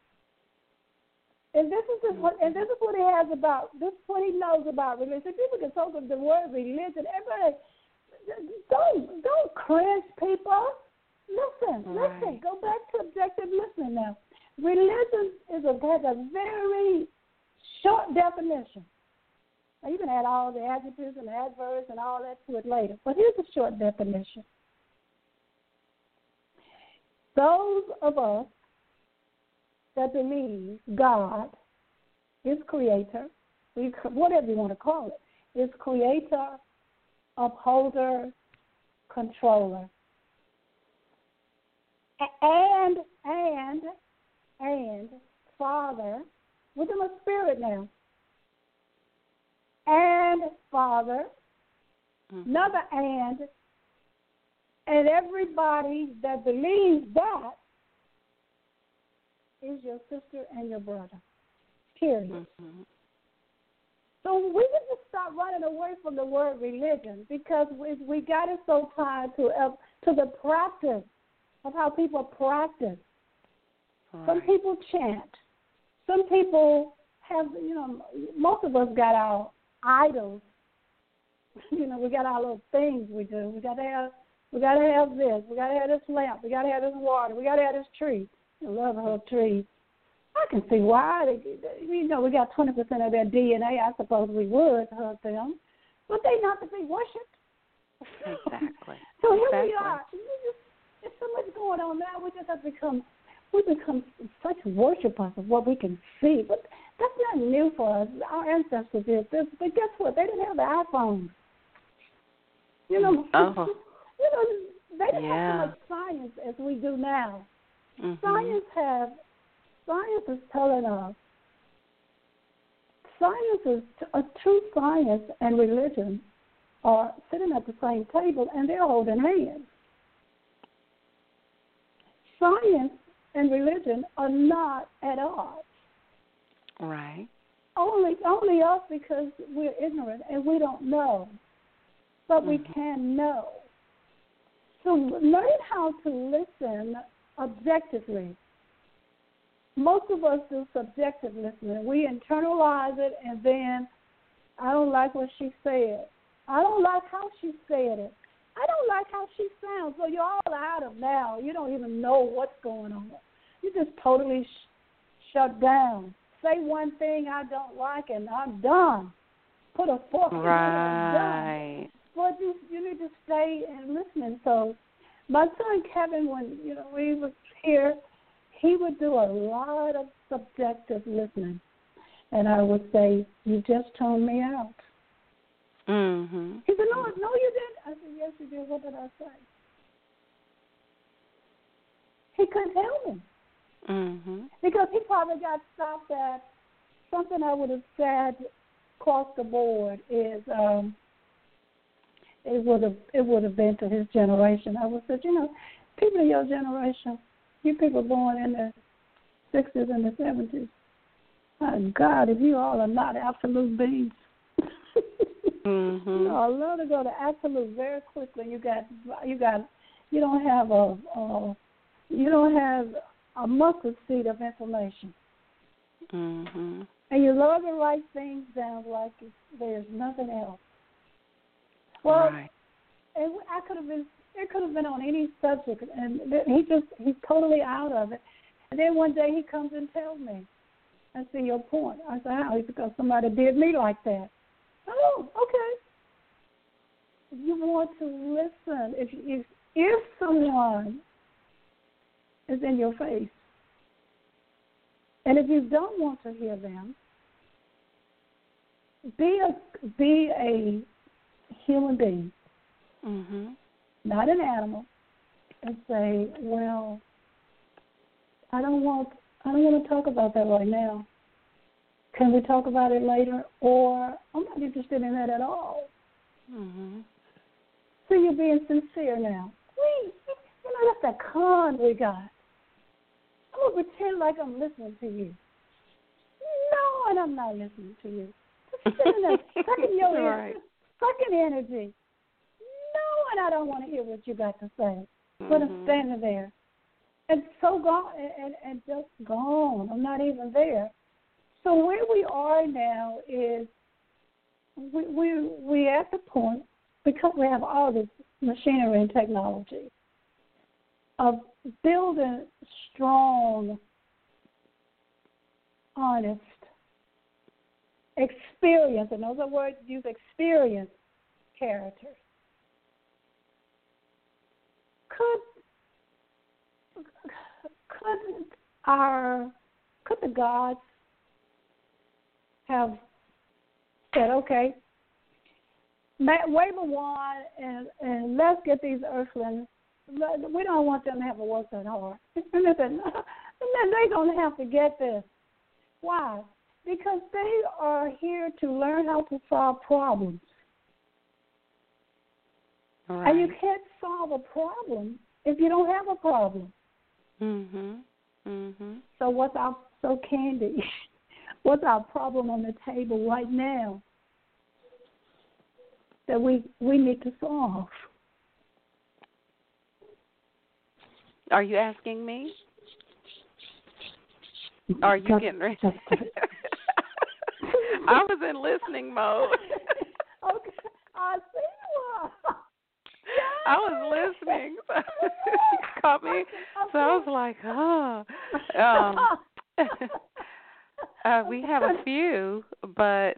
And this is what he has about. This is what he knows about religion. People can talk of the word religion. Everybody, don't cringe, people. Listen. Go back to objective listening now. Religion has a very short definition. Now, you can add all the adjectives and the adverbs and all that to it later. But here's a short definition. Those of us that believe God is creator, whatever you want to call it, is creator, upholder, controller, and Father, with him a spirit now, and Father, another and everybody that believes that is your sister and your brother, period. Mm-hmm. So we need to stop running away from the word religion, because we got it so tied to the practice of how people practice. Right. Some people chant. Some people have, most of us got our idols. We got our little things we do. We got to have this. We got to have this lamp. We got to have this water. We got to have this tree. I love her trees. I can see why. We got 20% of their DNA. I suppose we would hurt them, but they not to be worshipped. Exactly. So here we are. There's so much going on now. We just have become such worshipers of what we can see. But that's not new for us. Our ancestors did this. But guess what? They didn't have the iPhones. They didn't have so much science as we do now. Mm-hmm. Science is telling us. A true science and religion are sitting at the same table and they're holding hands. Science and religion are not at odds. Right. Only us, because we're ignorant and we don't know. But we can know. So learn how to listen objectively. Most of us do subjective listening. We internalize it, and then I don't like what she said. I don't like how she said it. I don't like how she sounds. So you're all out of now. You don't even know what's going on. You just totally shut down. Say one thing I don't like, and I'm done. Put a fork in it, I'm done. But you need to stay and listen. So my son Kevin, when he was here, he would do a lot of subjective listening, and I would say, "You just toned me out." Mm-hmm. He said, "No, you didn't." I said, "Yes, you did. What did I say?" He couldn't tell me because he probably got stopped at something I would have said across the board is it would have been to his generation. I would say, people of your generation, you people born in the 60s and the 70s, my God, if you all are not absolute beings, Mm-hmm. I love to go to absolute very quickly. You don't have a mustard seed of information. Mm-hmm. And you love to write things down like there's nothing else. Well, right. it could have been on any subject, and he's totally out of it. And then one day he comes and tells me, I see your point. I said, how? It's because somebody did me like that. Oh, okay. If you want to listen, if someone is in your face, and if you don't want to hear them, be a human being, mm-hmm. not an animal, and say, well, I don't want to talk about that right now. Can we talk about it later? Or I'm not interested in that at all. Mm-hmm. So you're being sincere now. That's that con we got. I'm going to pretend like I'm listening to you. No, and I'm not listening to you. Just sitting there, sucking your right. sucking energy. No, and I don't want to hear what you got to say. Mm-hmm. But I'm standing there. And so gone, and just gone. I'm not even there. So where we are now is we're at the point, because we have all this machinery and technology, of building strong, honest, experience, and those are words use, experienced characters. Could the gods have said, okay, wave a wand and let's get these earthlings. We don't want them to have to work that hard. And they said, no, they're going to have to get this. Why? Because they are here to learn how to solve problems. Right. And you can't solve a problem if you don't have a problem. Mhm. Mhm. So Candy, what's our problem on the table right now that we need to solve? Are you asking me? Are you getting ready? I was in listening mode. Okay, I see you are. I was listening. You caught me. So I was like, we have a few, but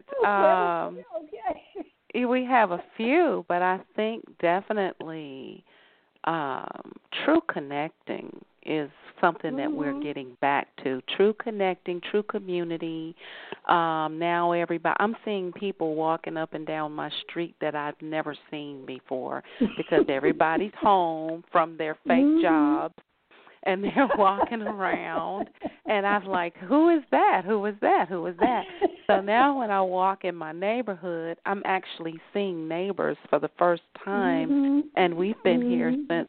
we have a few, but I think definitely true connecting is something that we're getting back to. True connecting, true community. Now I'm seeing people walking up and down my street that I've never seen before because everybody's home from their fake jobs and they're walking around. And I'm like, who is that? Who is that? Who is that? So now when I walk in my neighborhood, I'm actually seeing neighbors for the first time, and we've been here since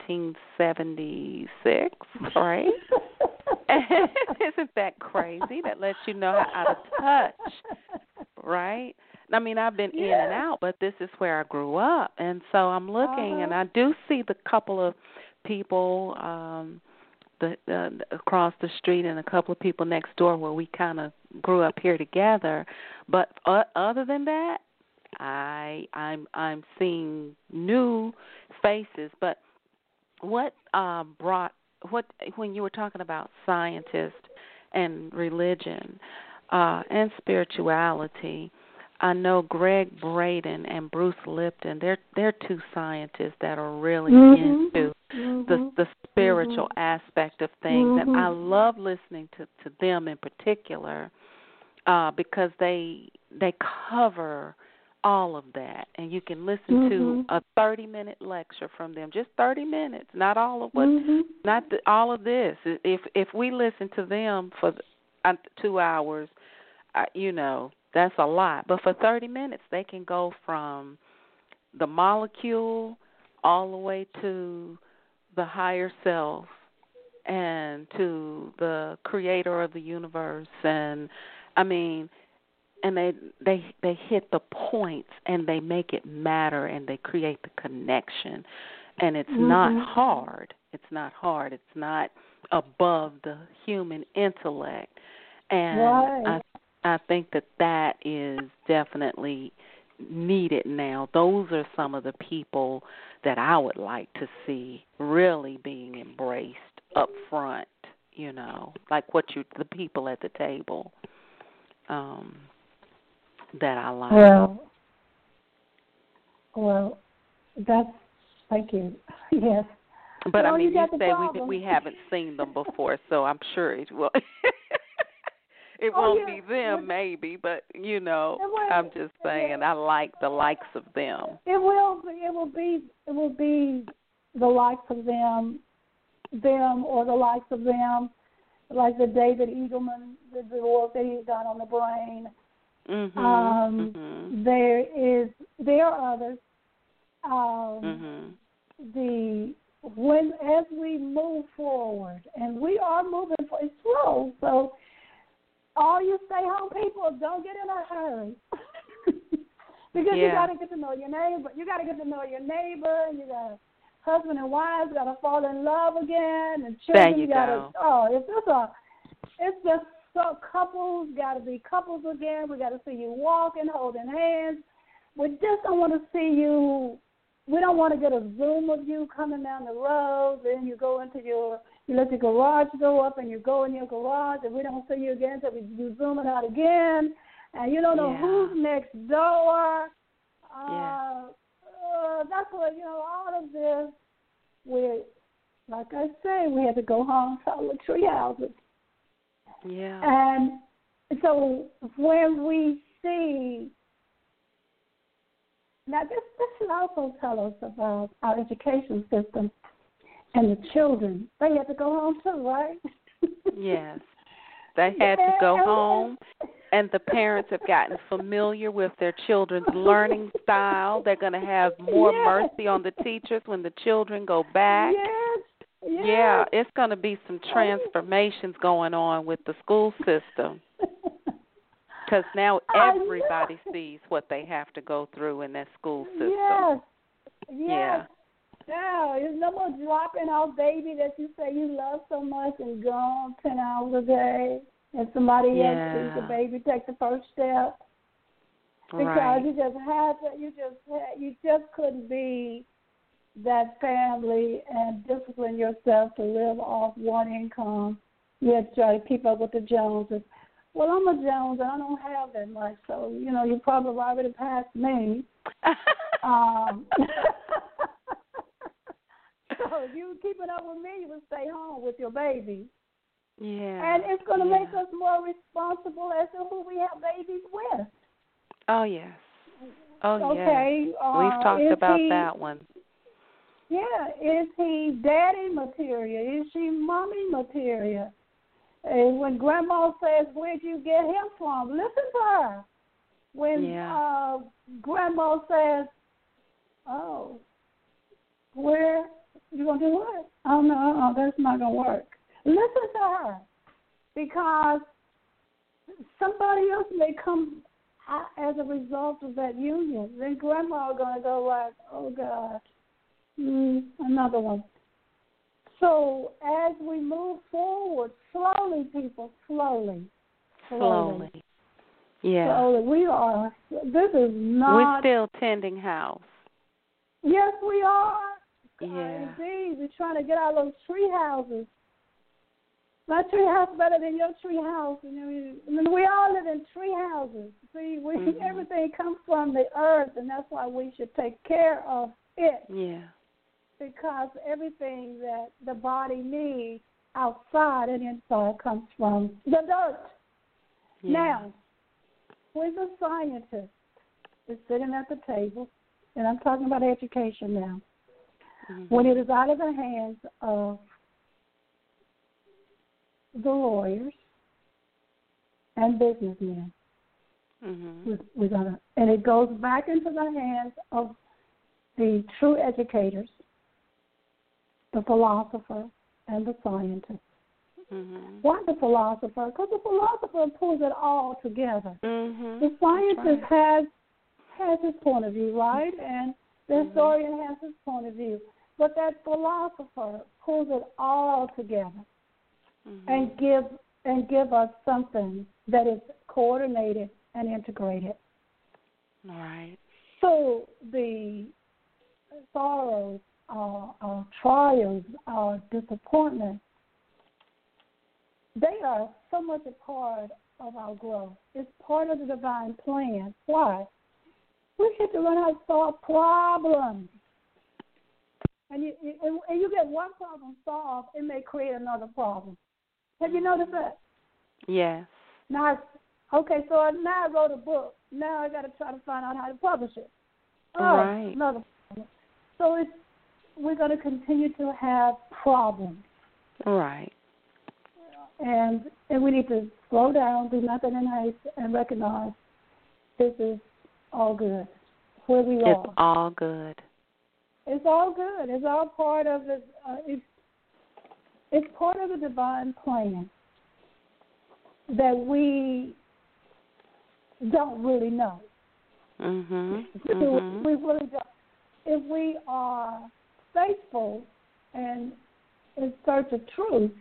1976, right? Isn't that crazy? That lets you know how out of touch, right? I mean, I've been in and out, but this is where I grew up. And so I'm looking, and I do see the couple of people across the street and a couple of people next door where we kind of grew up here together. But other than that, I'm seeing new faces. But when you were talking about scientists and religion and spirituality, I know Greg Braden and Bruce Lipton. They're two scientists that are really into the spiritual aspect of things, and I love listening to them in particular because they cover all of that, and you can listen to a 30-minute lecture from them, just 30 minutes, not all of all of this. If we listen to them for 2 hours, That's a lot. But for 30 minutes, they can go from the molecule all the way to the higher self and to the creator of the universe. And I mean, and they hit the points and they make it matter and they create the connection. And it's not hard. It's not hard. It's not above the human intellect. And I think that is definitely needed now. Those are some of the people that I would like to see really being embraced up front, you know, like the people at the table that I like. Well, that's, thank you. Yes. But I mean, you say we haven't seen them before, so I'm sure it will. It won't be them, maybe, but you know, I'm just saying I like the likes of them. It will be the likes of them or the likes of them, like the David Eagleman, the work that he's done on the brain. There are others. As we move forward, and we are moving it's slow, so all you stay-home people, don't get in a hurry. Because you got to get to know your neighbor. You got to get to know your neighbor, and you got husband and wives got to fall in love again, and children it's just so couples got to be couples again. We got to see you walking, holding hands. We just don't want to see you. We don't want to get a Zoom of you coming down the road, then you go into you let the garage door up and you go in your garage and we don't see you again, so you zoom it out again, and you don't know who's next door. That's what, all of this, like I say, we had to go home to our tree houses. Yeah. And so when we see, now this should also tell us about our education system and the children. They had to go home too, right? Yes. They had to go home, and the parents have gotten familiar with their children's learning style. They're going to have more mercy on the teachers when the children go back. Yes. Yeah, it's going to be some transformations going on with the school system. Because now everybody sees what they have to go through in that school system. Yes. Yeah. There's no more dropping off baby that you say you love so much and gone 10 hours a day, and somebody else sees the baby take the first step. Because you just couldn't be that family and discipline yourself to live off one income. You had to try to keep up with the Joneses. Well, I'm a Jones, and I don't have that much, so, you probably already passed me. So if you were keeping up with me, you would stay home with your baby. Yeah. And it's going to make us more responsible as to who we have babies with. Oh, yes. Okay. Yes. We've talked about that one. Yeah. Is he daddy material? Is she mommy material? And when Grandma says, where'd you get him from? Listen to her. When Grandma says, where you going to do what? Oh, no, that's not going to work. Listen to her. Because somebody else may come as a result of that union. Then Grandma going to go like, oh, God, another one. So as we move forward, slowly, people, slowly. Yeah. Slowly. We are. This is not. We're still tending house. Yes, we are. Yeah. Indeed. We're trying to get our little tree houses. My tree house better than your tree house. We all live in tree houses. See, everything comes from the earth, and that's why we should take care of it. Yeah. Because everything that the body needs outside and inside comes from the dirt. Yeah. Now, when the scientist is sitting at the table, and I'm talking about education now, when it is out of the hands of the lawyers and businessmen, We're gonna, and it goes back into the hands of the true educators, the philosopher, and the scientist. Why the philosopher? Because the philosopher pulls it all together. The scientist has his point of view, right? And the historian has his point of view. But that philosopher pulls it all together and give us something that is coordinated and integrated. All right. So the sorrows, our trials, our disappointments, they are so much a part of our growth. It's part of the divine plan. Why? We get to learn how to solve problems. And you get one problem solved, it may create another problem. Have you noticed that? Yes. Now, okay, so now I wrote a book. Now I got to try to find out how to publish it. Right. Another problem. So we're going to continue to have problems. Right. And we need to slow down, do nothing in haste, and recognize this is all good. Where we are. It's all good. It's all good. It's all part of the. It's part of the divine plan that we don't really know. We really don't. If we are faithful and in search of truth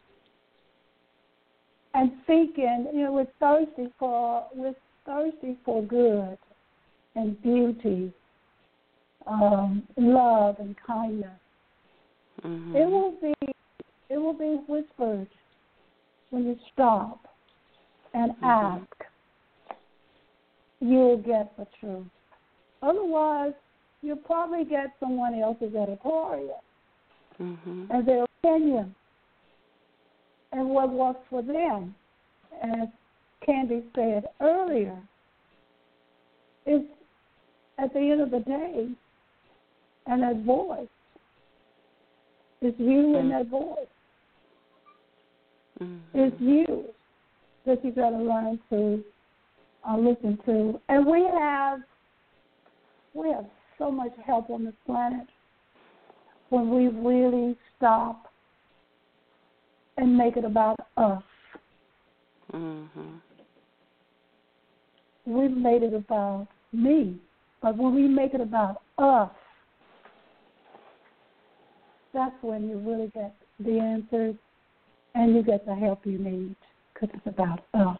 and seeking, we're thirsty for good and beauty, love and kindness. It will be whispered when you stop and ask. You'll get the truth. Otherwise, you'll probably get someone else's editorial and their opinion and what works for them. As Candy said earlier, it's at the end of the day, and that voice, it's you and that voice. It's you that you got to learn to listen to. And we have so much help on this planet when we really stop and make it about us. We've made it about me, but when we make it about us, that's when you really get the answers and you get the help you need, because it's about us.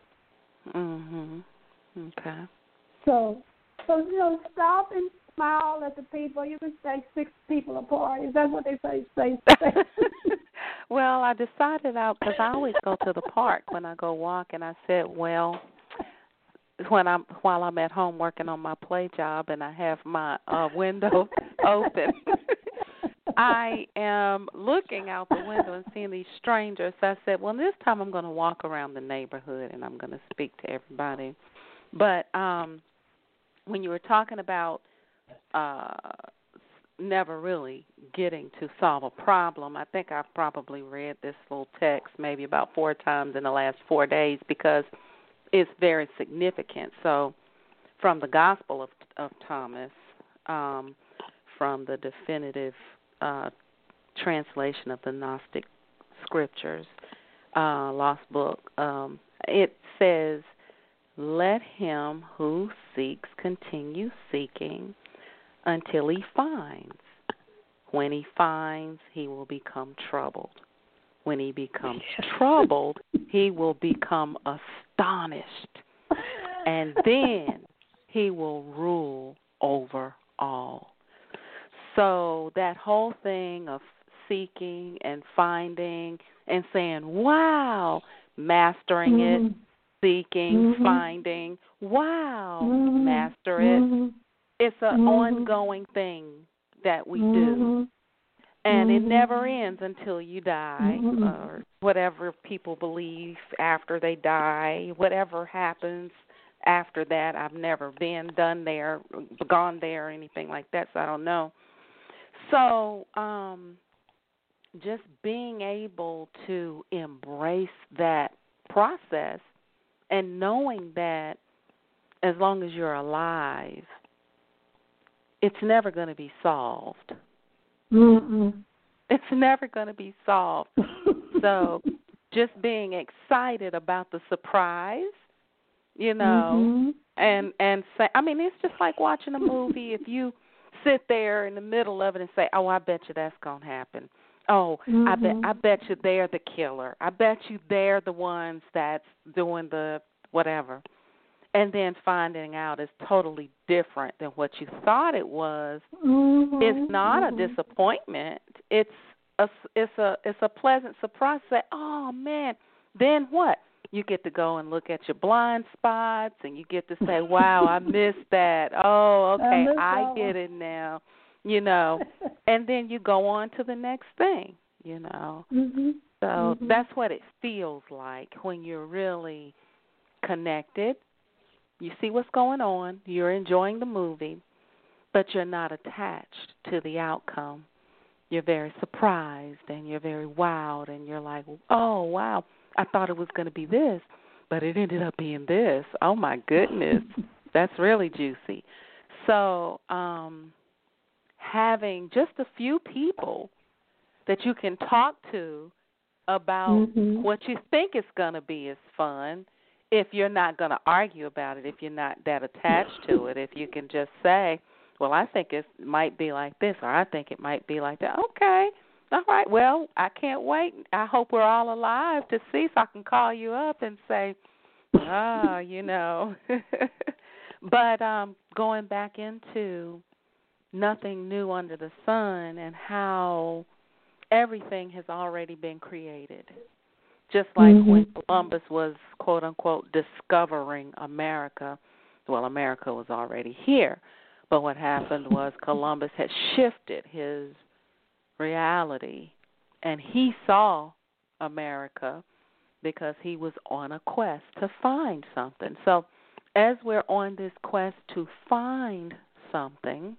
Okay. So stop and smile at the people. You can stay 6 people apart. Is that what they say? Stay. Well, I decided because I always go to the park when I go walk, and I said, well, while I'm at home working on my play job and I have my window open, I am looking out the window and seeing these strangers. So I said, well, this time I'm going to walk around the neighborhood and I'm going to speak to everybody. But when you were talking about never really getting to solve a problem, I think I've probably read this little text maybe about 4 times in the last 4 days because it's very significant. So from the Gospel of Thomas, from the definitive translation of the Gnostic Scriptures, Lost Book, it says, let him who seeks continue seeking until he finds. When he finds, he will become troubled. When he becomes troubled, he will become astonished. And then he will rule over all. So that whole thing of seeking and finding and saying, wow, mastering it, seeking, finding, wow, master it. It's an ongoing thing that we do. And it never ends until you die, or whatever people believe after they die, whatever happens after that. I've never been, done there, gone there, or anything like that, so I don't know. So just being able to embrace that process and knowing that as long as you're alive, it's never going to be solved. Mm-mm. It's never going to be solved. So just being excited about the surprise, you know, and say, I mean, it's just like watching a movie. If you sit there in the middle of it and say, "Oh, I bet you that's going to happen." Oh, I bet you they're the killer. I bet you they're the ones that's doing the whatever. And then finding out it's totally different than what you thought it was. It's not a disappointment. It's a pleasant surprise. Say, oh man, then what? You get to go and look at your blind spots, and you get to say, wow, I missed that. Oh, okay, I get it now. You know, and then you go on to the next thing. You know, so that's what it feels like when you're really connected. You see what's going on. You're enjoying the movie, but you're not attached to the outcome. You're very surprised and you're very wowed and you're like, oh, wow, I thought it was going to be this, but it ended up being this. Oh, my goodness. That's really juicy. So having just a few people that you can talk to about what you think it's going to be is fun. If you're not going to argue about it, if you're not that attached to it, if you can just say, well, I think it might be like this, or I think it might be like that. Okay, all right, well, I can't wait. I hope we're all alive to see so I can call you up and say, you know. But going back into nothing new under the sun and how everything has already been created. Just like when Columbus was, quote, unquote, discovering America, well, America was already here. But what happened was Columbus had shifted his reality, and he saw America because he was on a quest to find something. So as we're on this quest to find something,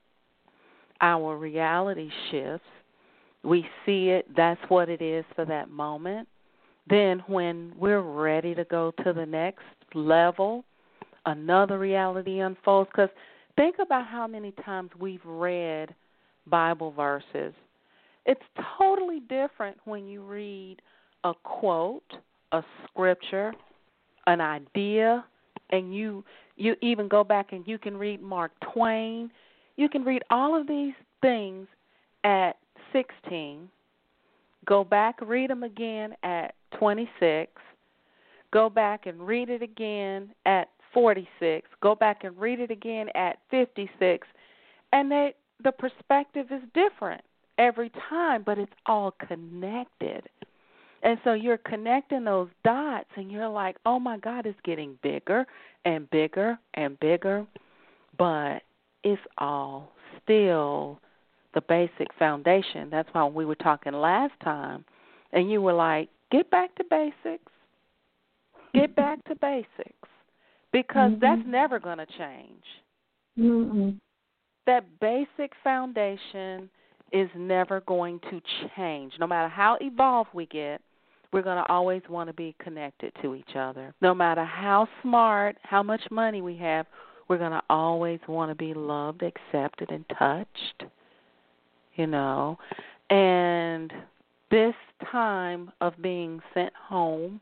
our reality shifts. We see it. That's what it is for that moment. Then when we're ready to go to the next level, another reality unfolds. Because think about how many times we've read Bible verses. It's totally different when you read a quote, a scripture, an idea, and you even go back and you can read Mark Twain. You can read all of these things at 16. Go back, read them again at 26. Go back and read it again at 46. Go back and read it again at 56. And the perspective is different every time, but it's all connected. And so you're connecting those dots, and you're like, oh, my God, it's getting bigger and bigger and bigger. But it's all still the basic foundation. That's why we were talking last time, and you were like, get back to basics. Get back to basics, because that's never going to change. That basic foundation is never going to change. No matter how evolved we get, we're going to always want to be connected to each other. No matter how smart, how much money we have, we're going to always want to be loved, accepted, and touched. You know, and this time of being sent home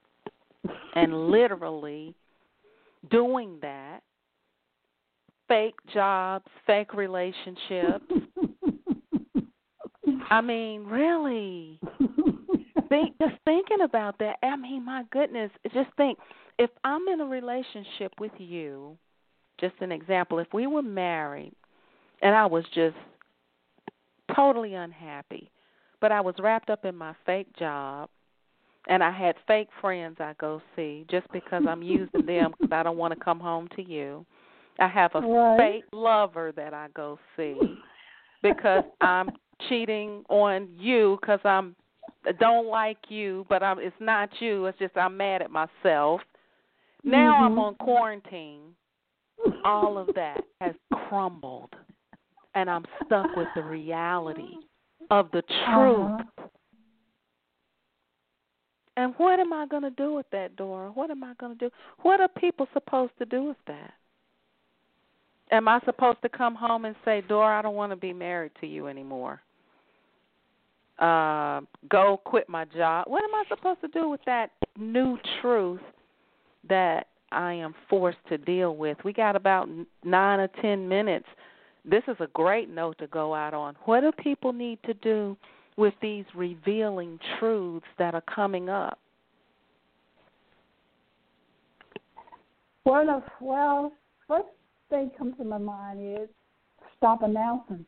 and literally doing that, fake jobs, fake relationships. I mean, really, just thinking about that. I mean, my goodness, just think, if I'm in a relationship with you, just an example, if we were married and I was just totally unhappy, but I was wrapped up in my fake job, and I had fake friends I go see just because I'm using them because I don't want to come home to you. I have a fake lover that I go see because I'm cheating on you because I don't like you, but it's not you. It's just I'm mad at myself. Now I'm on quarantine. All of that has crumbled. And I'm stuck with the reality of the truth. And what am I going to do with that, Dora? What am I going to do? What are people supposed to do with that? Am I supposed to come home and say, Dora, I don't want to be married to you anymore? Go quit my job? What am I supposed to do with that new truth that I am forced to deal with? We got about 9 or 10 minutes. This is a great note to go out on. What do people need to do with these revealing truths that are coming up? Well, first thing comes to my mind is stop announcing.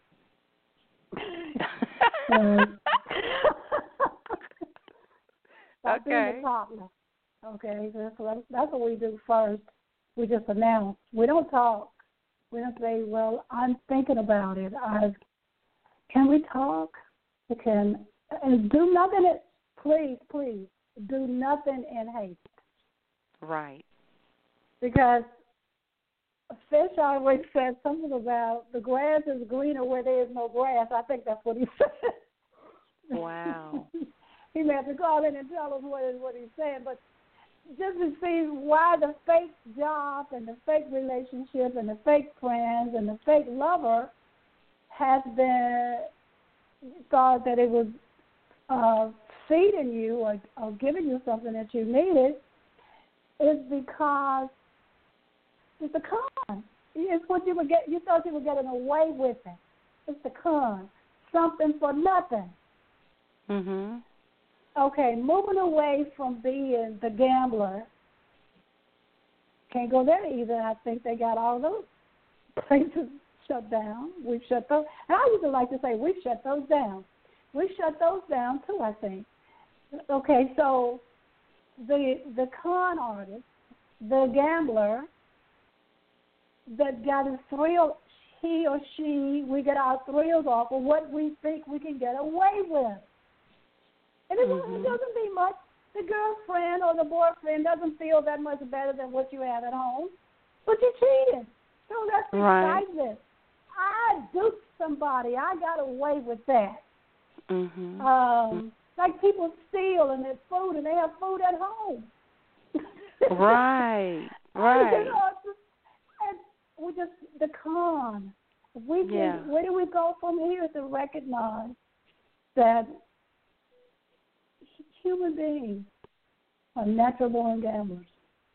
Stop being the toddler. Okay, that's what we do first. We just announce. We don't talk. We don't say, well, I'm thinking about it. Can we talk? And do nothing. Please, do nothing in haste. Right. Because Fish always said something about the grass is greener where there is no grass. I think that's what he said. Wow. He may have to call in and tell us what he's saying, but just to see why the fake job and the fake relationship and the fake friends and the fake lover has been thought that it was feeding you or giving you something that you needed is because it's a con. It's what you would get. You thought you were getting away with it. It's the con. Something for nothing. Mhm. Okay, moving away from being the gambler. Can't go there either. I think they got all those places shut down. We've shut those. And I used to like to say we've shut those down. We shut those down too, I think. Okay, so the con artist, the gambler that got his thrill, he or she, we get our thrills off of what we think we can get away with. And it doesn't mean much. The girlfriend or the boyfriend doesn't feel that much better than what you have at home, but you cheated. So that's excitement. I duped somebody. I got away with that. Like people steal and their food, and they have food at home. Right. And we just the con. Where do we go from here to recognize that human beings are natural born gamblers,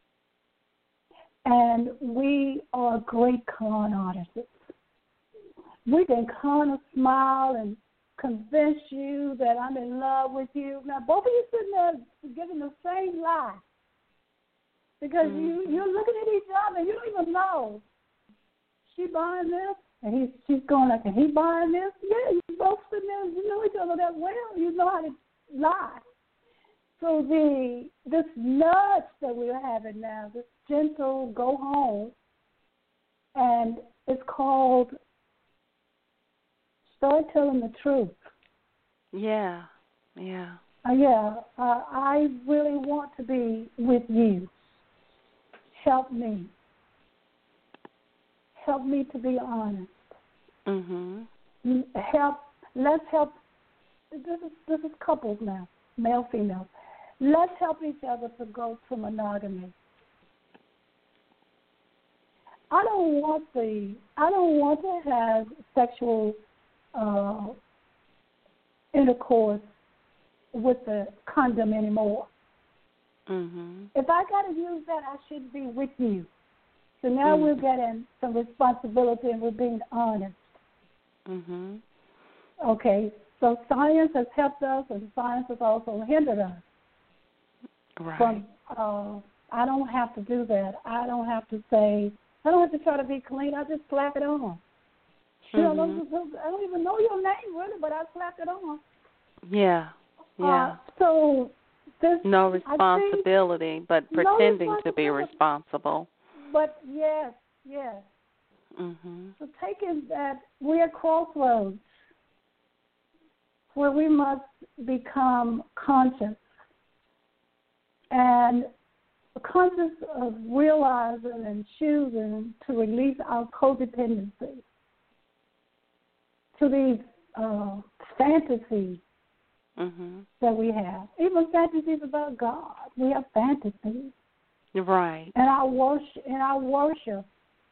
and we are great con artists. We can con a smile and convince you that I'm in love with you. Now, both of you sitting there giving the same lie because you're looking at each other and you don't even know. She buying this, and she's going like, and he buying this? Yeah, you both sitting there, you know each other that well. You know how to lie. So this nudge that we're having now, this gentle go home, and it's called start telling the truth. Yeah. I really want to be with you. Help me. Help me to be honest. Let's help. This is couples now, male, female. Let's help each other to go to monogamy. I don't want to have sexual intercourse with the condom anymore. If I got to use that, I should be with you. So now we're getting some responsibility and we're being honest. Okay, so science has helped us and science has also hindered us. Right. From, I don't have to do that. I don't have to try to be clean. I just slap it on. I don't even know your name, really, but I slapped it on. Yeah. So this... No responsibility, but pretending to be responsible. But yes. So taking that, we're at crossroads where we must become conscious. And conscious of realizing and choosing to release our codependency to these fantasies that we have. Even fantasies about God. We have fantasies. Right. And our worship,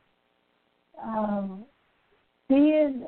being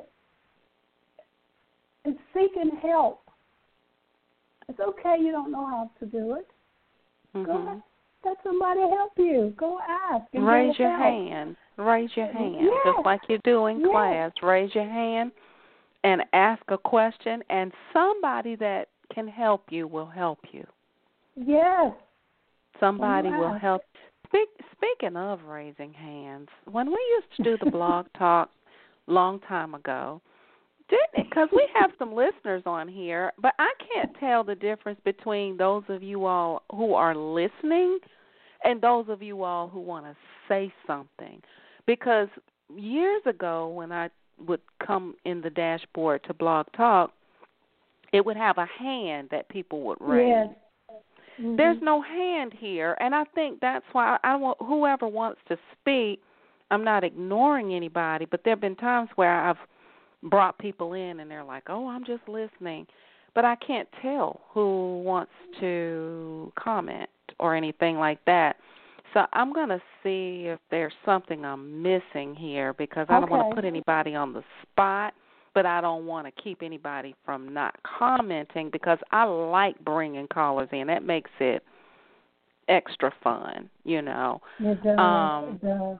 and seeking help. It's okay you don't know how to do it. Go let somebody help you. Go ask. And raise your hand. Raise your hand. Yes. Just like you do in class. Raise your hand and ask a question, and somebody that can help you will help you. Yes. Somebody will help. Speaking of raising hands, when we used to do the blog talk long time ago, because we have some listeners on here, but I can't tell the difference between those of you all who are listening and those of you all who want to say something. Because years ago when I would come in the dashboard to Blog Talk, it would have a hand that people would raise. Yes. There's no hand here, and I think that's why I want whoever wants to speak. I'm not ignoring anybody, but there have been times where I've brought people in and they're like, oh, I'm just listening. But I can't tell who wants to comment or anything like that. So I'm going to see if there's something I'm missing here, because I don't want to put anybody on the spot, but I don't want to keep anybody from not commenting, because I like bringing callers in. That makes it extra fun, you know. It does. It does.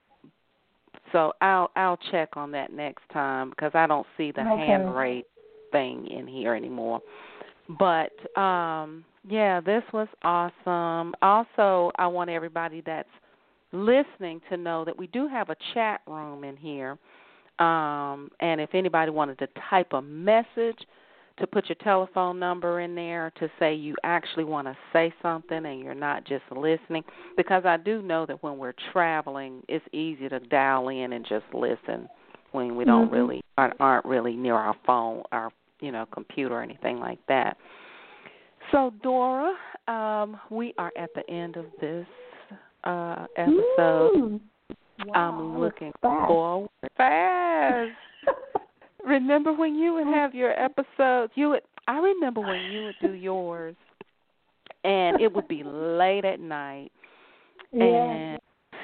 So I'll check on that next time, because I don't see the hand raise thing in here anymore. But, this was awesome. Also, I want everybody that's listening to know that we do have a chat room in here. And if anybody wanted to type a message, to put your telephone number in there to say you actually want to say something and you're not just listening, because I do know that when we're traveling, it's easy to dial in and just listen when we don't really aren't really near our phone, our computer or anything like that. So Dora, we are at the end of this episode. Wow, I'm looking forward fast. Remember when you would have your episodes? I remember when you would do yours, and it would be late at night, and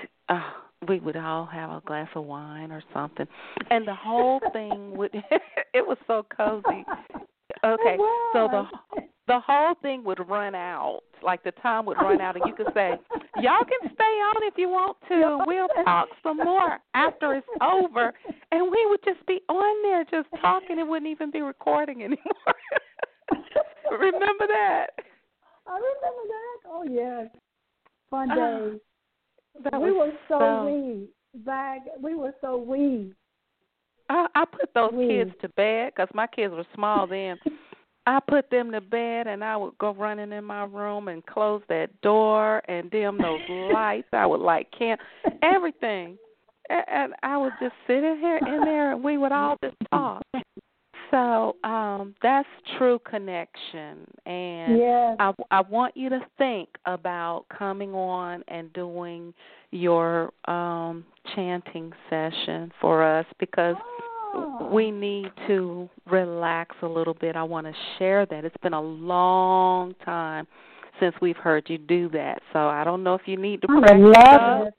we would all have a glass of wine or something, and the whole thing would. It was so cozy. Okay, so the whole thing would run out. Like the time would run out, and you could say, y'all can stay on if you want to. We'll talk some more after it's over. And we would just be on there just talking. It wouldn't even be recording anymore. Remember that? I remember that. Oh, yes. Fun days. We were so wee. We were so wee. I put those kids to bed, because my kids were small then. I put them to bed, and I would go running in my room and close that door and dim those lights. I would light everything. And I would just sit in there, and we would all just talk. So that's true connection. And I want you to think about coming on and doing your chanting session for us, because we need to relax a little bit. I want to share that. It's been a long time since we've heard you do that. So I don't know if you need to practice up,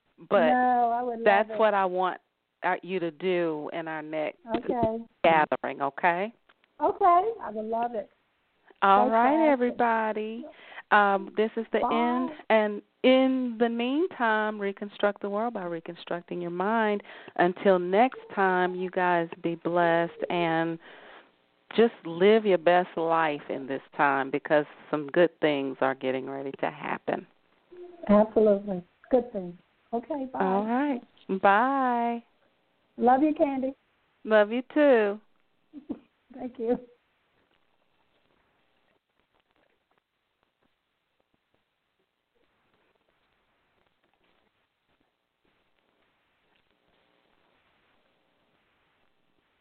but that's what I want you to do in our next gathering, okay? Okay, I would love it. All right, everybody. This is the end, and in the meantime, reconstruct the world by reconstructing your mind. Until next time, you guys be blessed and just live your best life in this time, because some good things are getting ready to happen. Absolutely. Good things. Okay, bye. All right. Bye. Love you, Candy. Love you, too. Thank you.